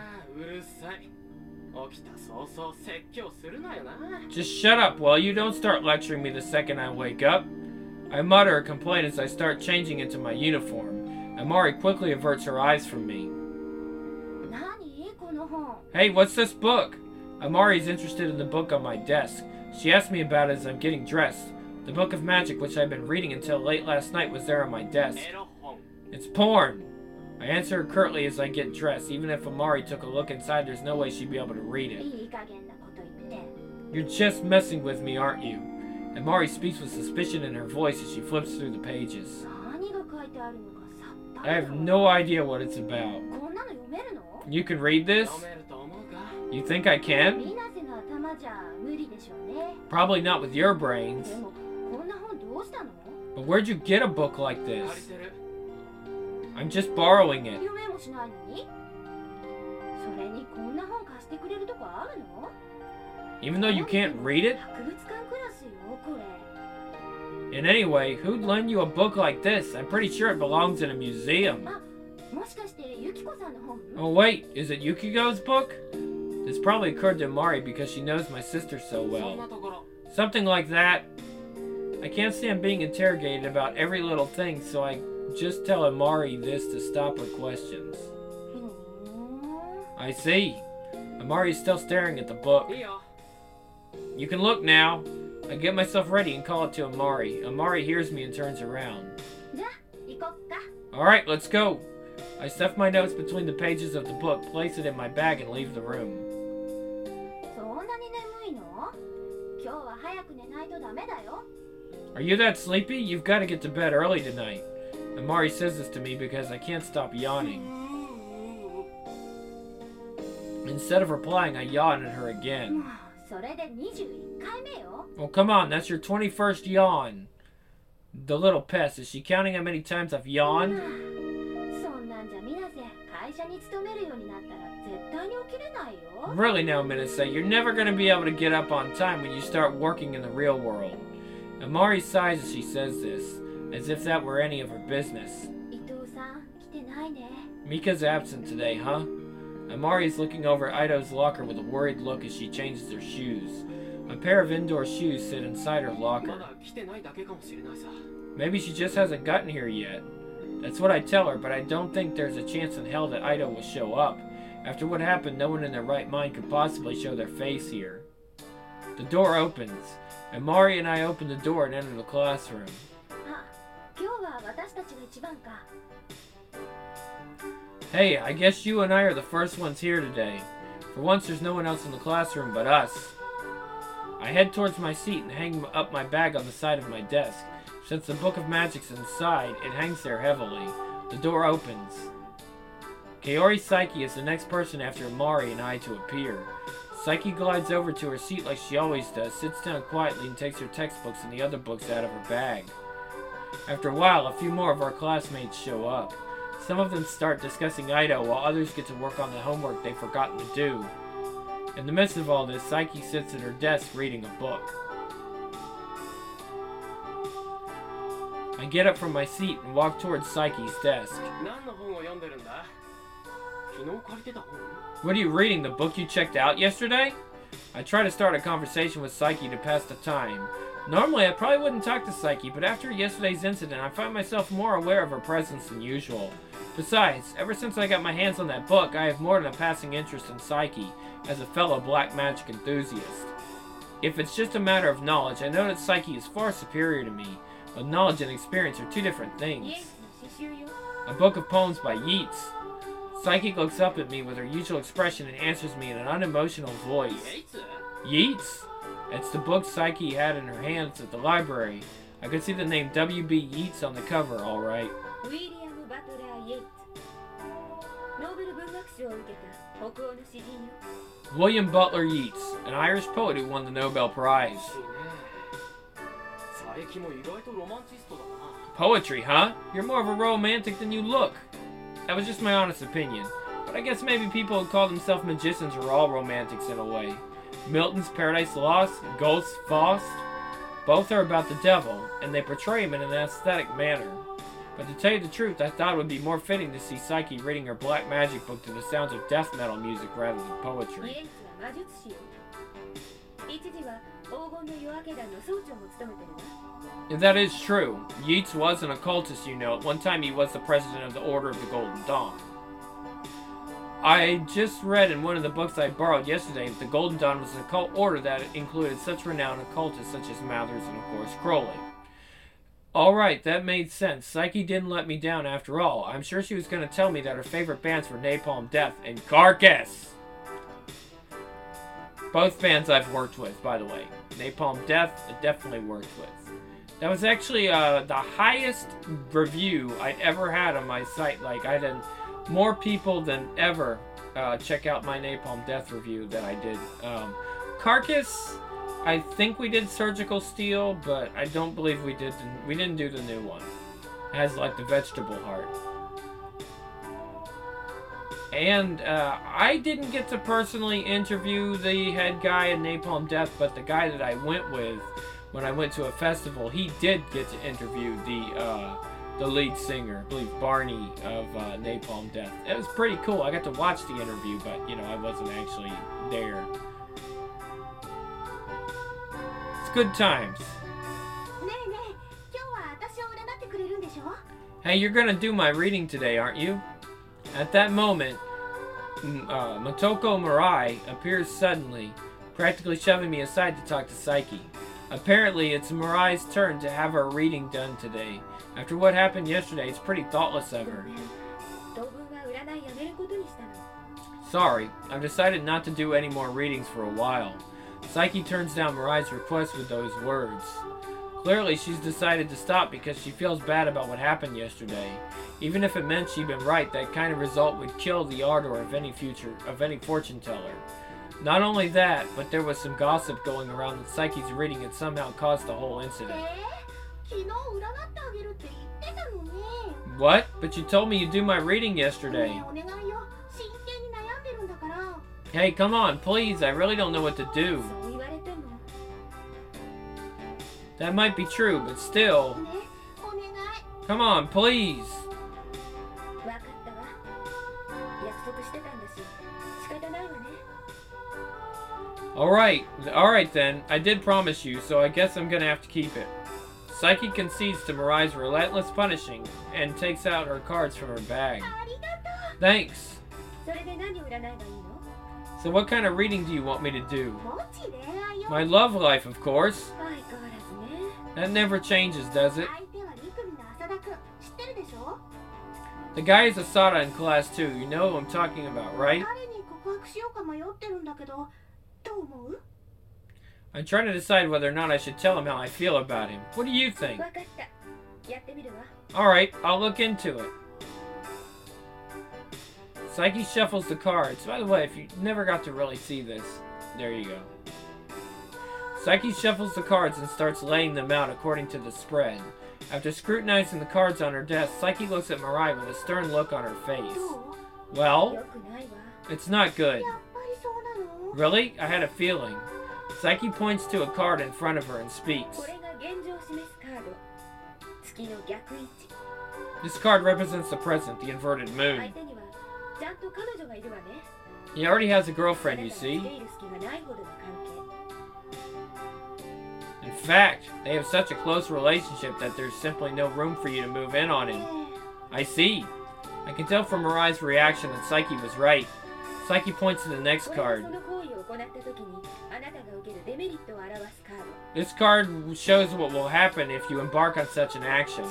Just shut up, well, you don't start lecturing me the second I wake up. I mutter a complaint as I start changing into my uniform. Amari quickly averts her eyes from me. Hey, what's this book? Amari's interested in the book on my desk. She asked me about it as I'm getting dressed. The Book of Magic, which I've been reading until late last night, was there on my desk. It's porn. I answer her curtly as I get dressed. Even if Amari took a look inside, there's no way she'd be able to read it. You're just messing with me, aren't you? Amari speaks with suspicion in her voice as she flips through the pages. I have no idea what it's about. You can read this? You think I can? Probably not with your brains. But where'd you get a book like this? I'm just borrowing it. Even though you can't read it? And anyway, who'd lend you a book like this? I'm pretty sure it belongs in a museum. Oh wait, is it Yukiko's book? This probably occurred to Amari because she knows my sister so well. Something like that. I can't stand being interrogated about every little thing, so I just tell Amari this to stop her questions. I see. Amari's still staring at the book. You can look now. I get myself ready and call it to Amari. Amari hears me and turns around. Alright, let's go. I stuff my notes between the pages of the book, place it in my bag, and leave the room. Are you that sleepy? You've got to get to bed early tonight. Amari says this to me because I can't stop yawning. Instead of replying, I yawn at her again. Well, come on, that's your 21st yawn. The little pest, is she counting how many times I've yawned? Really now, Minase, you're never going to be able to get up on time when you start working in the real world. Amari sighs as she says this, as if that were any of her business. Mika's absent today, huh? Amari is looking over Ido's locker with a worried look as she changes her shoes. A pair of indoor shoes sit inside her locker. Maybe she just hasn't gotten here yet. That's what I tell her, but I don't think there's a chance in hell that Ido will show up. After what happened, no one in their right mind could possibly show their face here. The door opens. Amari and I open the door and enter the classroom. Hey, I guess you and I are the first ones here today. For once, there's no one else in the classroom but us. I head towards my seat and hang up my bag on the side of my desk. Since the Book of Magic's inside, it hangs there heavily. The door opens. Kaori Saiki is the next person after Amari and I to appear. Saiki glides over to her seat like she always does, sits down quietly, and takes her textbooks and the other books out of her bag. After a while, a few more of our classmates show up. Some of them start discussing Ido, while others get to work on the homework they've forgotten to do. In the midst of all this, Saiki sits at her desk reading a book. I get up from my seat and walk towards Saiki's desk. What are you reading, the book you checked out yesterday? I try to start a conversation with Saiki to pass the time. Normally, I probably wouldn't talk to Saiki, but after yesterday's incident, I find myself more aware of her presence than usual. Besides, ever since I got my hands on that book, I have more than a passing interest in Saiki as a fellow black magic enthusiast. If it's just a matter of knowledge, I know that Saiki is far superior to me, but knowledge and experience are two different things. A book of poems by Yeats. Saiki looks up at me with her usual expression and answers me in an unemotional voice. Yeats? It's the book Saiki had in her hands at the library. I could see the name W.B. Yeats on the cover, all right. William Butler Yeats, an Irish poet who won the Nobel Prize. Poetry, huh? You're more of a romantic than you look. That was just my honest opinion. But I guess maybe people who call themselves magicians are all romantics in a way. Milton's Paradise Lost, Ghost, Faust, both are about the devil, and they portray him in an aesthetic manner. But to tell you the truth, I thought it would be more fitting to see Psyche reading her black magic book to the sounds of death metal music rather than poetry. And that is true. Yeats was an occultist, you know. At one time he was the president of the Order of the Golden Dawn. I just read in one of the books I borrowed yesterday that the Golden Dawn was an occult order that included such renowned occultists such as Mathers and, of course, Crowley. Alright, that made sense. Psyche didn't let me down after all. I'm sure she was going to tell me that her favorite bands were Napalm Death and Carcass. Both bands I've worked with, by the way. Napalm Death, I definitely worked with. That was actually the highest review I'd ever had on my site. Like, I had more people than ever check out my Napalm Death review that I did. Carcass, I think we did Surgical Steel, but I don't believe we didn't do the new one. It has like the vegetable heart. And I didn't get to personally interview the head guy in Napalm Death, but the guy that I went with when I went to a festival, he did get to interview the lead singer, I believe Barney of Napalm Death. It was pretty cool. I got to watch the interview, but you know, I wasn't actually there. It's good times. Hey, you're gonna do my reading today, aren't you? At that moment, Motoko Mirai appears suddenly, practically shoving me aside to talk to Psyche. Apparently, it's Mirai's turn to have her reading done today. After what happened yesterday, it's pretty thoughtless of her. Sorry, I've decided not to do any more readings for a while. Psyche turns down Mirai's request with those words. Clearly, she's decided to stop because she feels bad about what happened yesterday. Even if it meant she'd been right, that kind of result would kill the ardor of any fortune teller. Not only that, but there was some gossip going around that Psyche's reading had somehow caused the whole incident. What? But you told me you'd do my reading yesterday. Hey, come on, please. I really don't know what to do. That might be true, but still. Come on, please. Alright then. I did promise you, so I guess I'm gonna have to keep it. Psyche concedes to Mirai's relentless punishing and takes out her cards from her bag. Thanks. So what kind of reading do you want me to do? My love life, of course. That never changes, does it? The guy is Asada in class 2. You know who I'm talking about, right? I'm trying to decide whether or not I should tell him how I feel about him. What do you think? Alright, I'll look into it. Psyche shuffles the cards. By the way, if you never got to really see this, there you go. Psyche shuffles the cards and starts laying them out according to the spread. After scrutinizing the cards on her desk, Psyche looks at Mirai with a stern look on her face. Well, it's not good. Really? I had a feeling. Psyche points to a card in front of her and speaks. This card represents the present, the inverted moon. He already has a girlfriend, you see. In fact, they have such a close relationship that there's simply no room for you to move in on him. I see. I can tell from Mirai's reaction that Psyche was right. Psyche points to the next card. This card shows what will happen if you embark on such an action.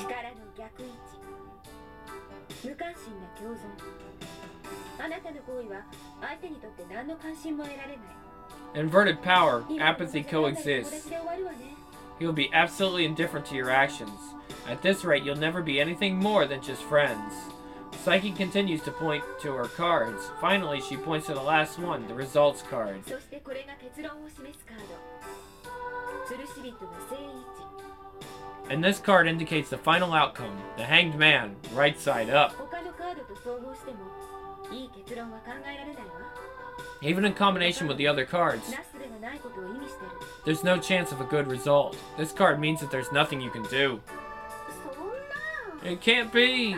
Inverted power, apathy coexists. He will be absolutely indifferent to your actions. At this rate, you'll never be anything more than just friends. Psyche continues to point to her cards. Finally, she points to the last one, the results card. And this card indicates the final outcome, the Hanged Man, right side up. Even in combination with the other cards, there's no chance of a good result. This card means that there's nothing you can do. It can't be!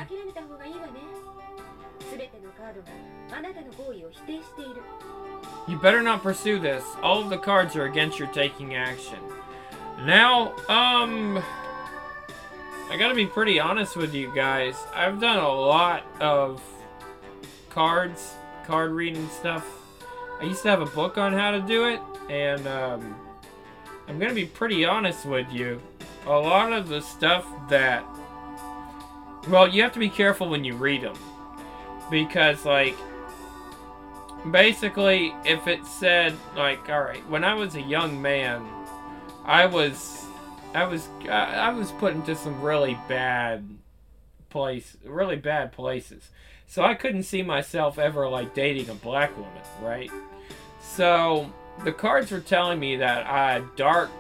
You better not pursue this. All of the cards are against your taking action. Now, I gotta be pretty honest with you guys. I've done a lot of card reading stuff. I used to have a book on how to do it, and I'm gonna be pretty honest with you. A lot of the stuff that... Well, you have to be careful when you read them. Because, like, basically, if it said, like, alright, when I was a young man, I was put into some really bad places. So I couldn't see myself ever, like, dating a black woman, right? So the cards were telling me that a dark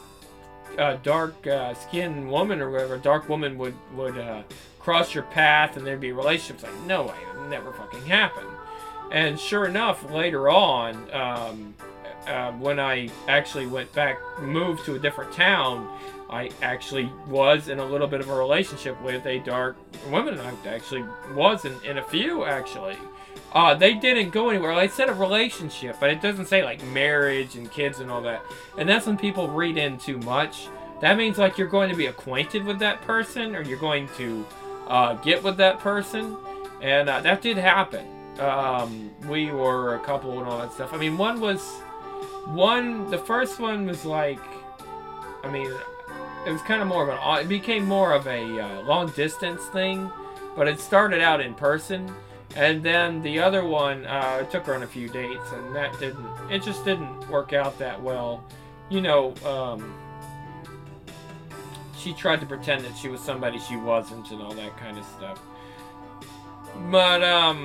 skinned woman or whatever, a dark woman would cross your path and there'd be relationships. Like, no way, it would never fucking happen. And sure enough, later on, when I actually moved to a different town, I actually was in a little bit of a relationship with a dark woman. I actually was in a few, actually. They didn't go anywhere. They said a relationship, but it doesn't say, like, marriage and kids and all that. And that's when people read in too much. That means, like, you're going to be acquainted with that person, or you're going to get with that person. And that did happen. We were a couple and all that stuff. I mean, the first one was like, I mean, it was kind of more of it became more of a long distance thing, but it started out in person. And then the other one, I took her on a few dates, and it just didn't work out that well. You know, she tried to pretend that she was somebody she wasn't and all that kind of stuff. But,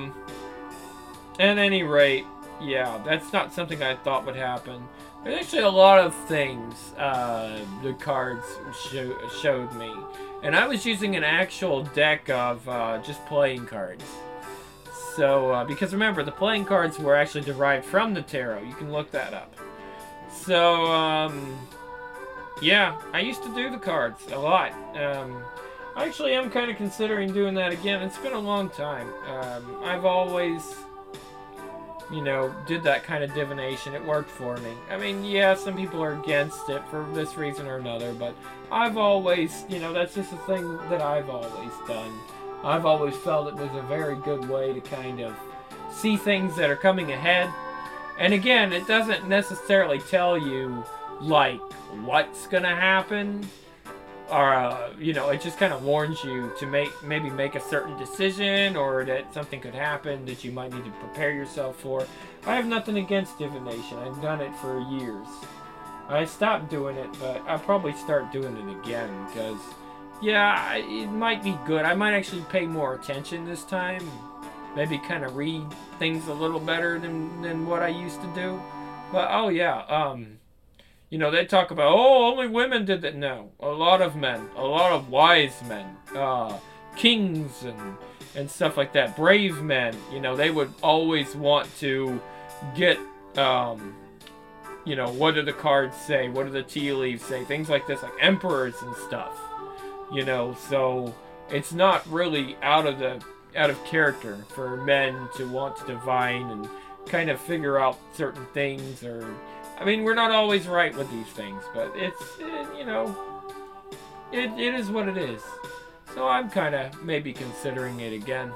at any rate, yeah, that's not something I thought would happen. There's actually a lot of things the cards showed me. And I was using an actual deck of just playing cards. So, because remember, the playing cards were actually derived from the tarot. You can look that up. So, yeah, I used to do the cards a lot. Actually, I'm kind of considering doing that again. It's been a long time. I've always, you know, did that kind of divination. It worked for me. I mean, yeah, some people are against it for this reason or another, but I've always, you know, that's just a thing that I've always done. I've always felt it was a very good way to kind of see things that are coming ahead. And again, it doesn't necessarily tell you, like, what's gonna happen. Or, you know, it just kind of warns you to maybe make a certain decision, or that something could happen that you might need to prepare yourself for. I have nothing against divination. I've done it for years. I stopped doing it, but I'll probably start doing it again, because, yeah, it might be good. I might actually pay more attention this time. Maybe kind of read things a little better than what I used to do. But, oh yeah, you know, they talk about, oh, only women did that. No, a lot of men, a lot of wise men, kings and stuff like that, brave men, you know, they would always want to get, you know, what do the cards say, what do the tea leaves say, things like this, like emperors and stuff, you know, so it's not really out of character for men to want to divine and kind of figure out certain things, or, I mean, we're not always right with these things, but you know, it is what it is. So I'm kind of maybe considering it again.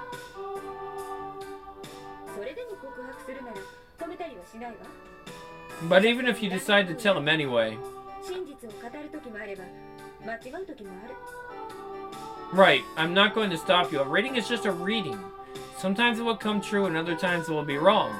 But even if you decide to tell him anyway. Right, I'm not going to stop you. A reading is just a reading. Sometimes it will come true and other times it will be wrong.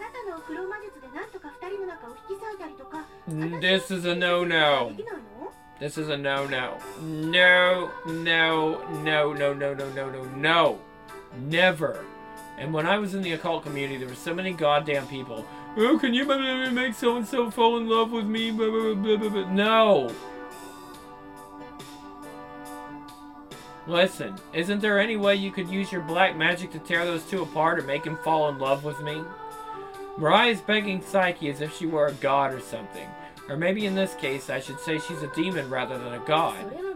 This is a no-no. This is a no-no. No, no, no, no, no, no, no, no, no. Never. And when I was in the occult community, there were so many goddamn people. Oh, can you make so-and-so fall in love with me? Blah, blah, blah, blah, blah. No. Listen, isn't there any way you could use your black magic to tear those two apart or make him fall in love with me? Mirai is begging Psyche as if she were a god or something. Or maybe in this case, I should say she's a demon rather than a god.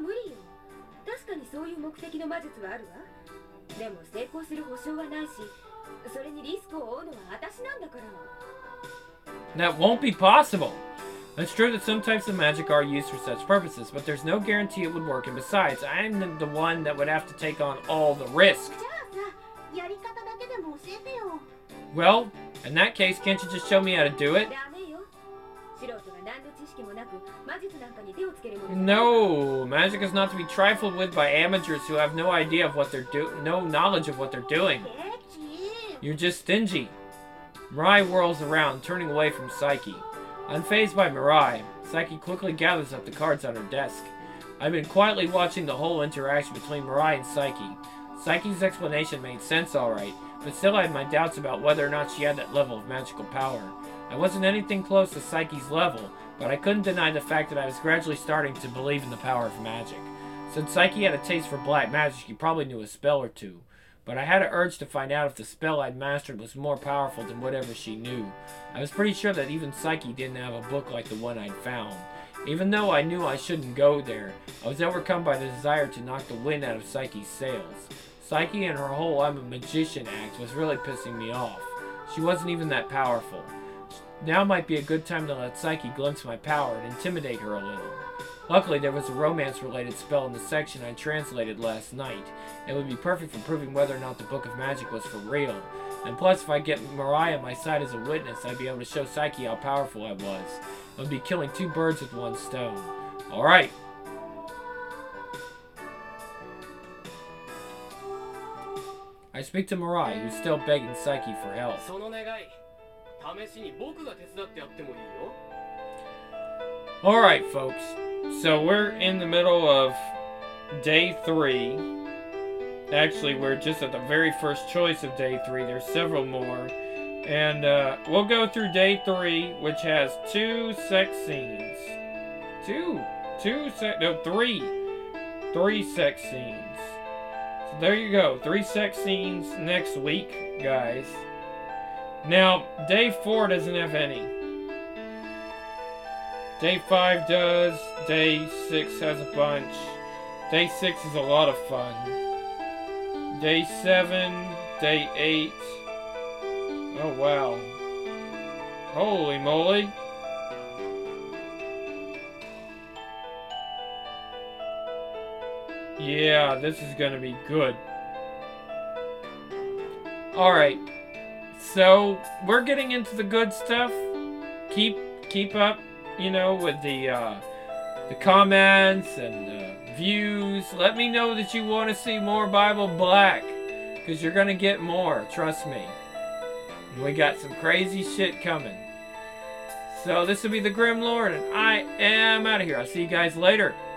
That won't be possible. It's true that some types of magic are used for such purposes, but there's no guarantee it would work, and besides, I'm the one that would have to take on all the risk. Well, in that case, can't you just show me how to do it? No, magic is not to be trifled with by amateurs who have no idea of what they're no knowledge of what they're doing. You're just stingy. Mirai whirls around, turning away from Psyche. Unfazed by Mirai, Psyche quickly gathers up the cards on her desk. I've been quietly watching the whole interaction between Mirai and Psyche. Psyche's explanation made sense alright, but still I had my doubts about whether or not she had that level of magical power. I wasn't anything close to Psyche's level, but I couldn't deny the fact that I was gradually starting to believe in the power of magic. Since Psyche had a taste for black magic, she probably knew a spell or two. But I had an urge to find out if the spell I'd mastered was more powerful than whatever she knew. I was pretty sure that even Psyche didn't have a book like the one I'd found. Even though I knew I shouldn't go there, I was overcome by the desire to knock the wind out of Psyche's sails. Psyche and her whole I'm a magician act was really pissing me off. She wasn't even that powerful. Now might be a good time to let Psyche glimpse my power and intimidate her a little. Luckily, there was a romance-related spell in the section I translated last night. It would be perfect for proving whether or not the Book of Magic was for real. And plus, if I get Mirai on my side as a witness, I'd be able to show Psyche how powerful I was. It would be killing two birds with one stone. Alright. I speak to Mirai, who's still begging Psyche for help. Alright, folks. So we're in the middle of day 3. Actually, we're just at the very first choice of day 3. There's several more. And we'll go through day 3, which has 2 sex scenes. 3 sex scenes. So there you go. 3 sex scenes next week, guys. Now, day 4 doesn't have any. Day 5 does. Day 6 has a bunch. Day 6 is a lot of fun. Day 7, day 8. Oh, wow. Holy moly. Yeah, this is gonna be good. Alright. So, we're getting into the good stuff. Keep up, you know, with the comments and the views. Let me know that you want to see more Bible Black, because you're going to get more, trust me. And we got some crazy shit coming. So this will be the Grim Lord, and I am out of here. I'll see you guys later.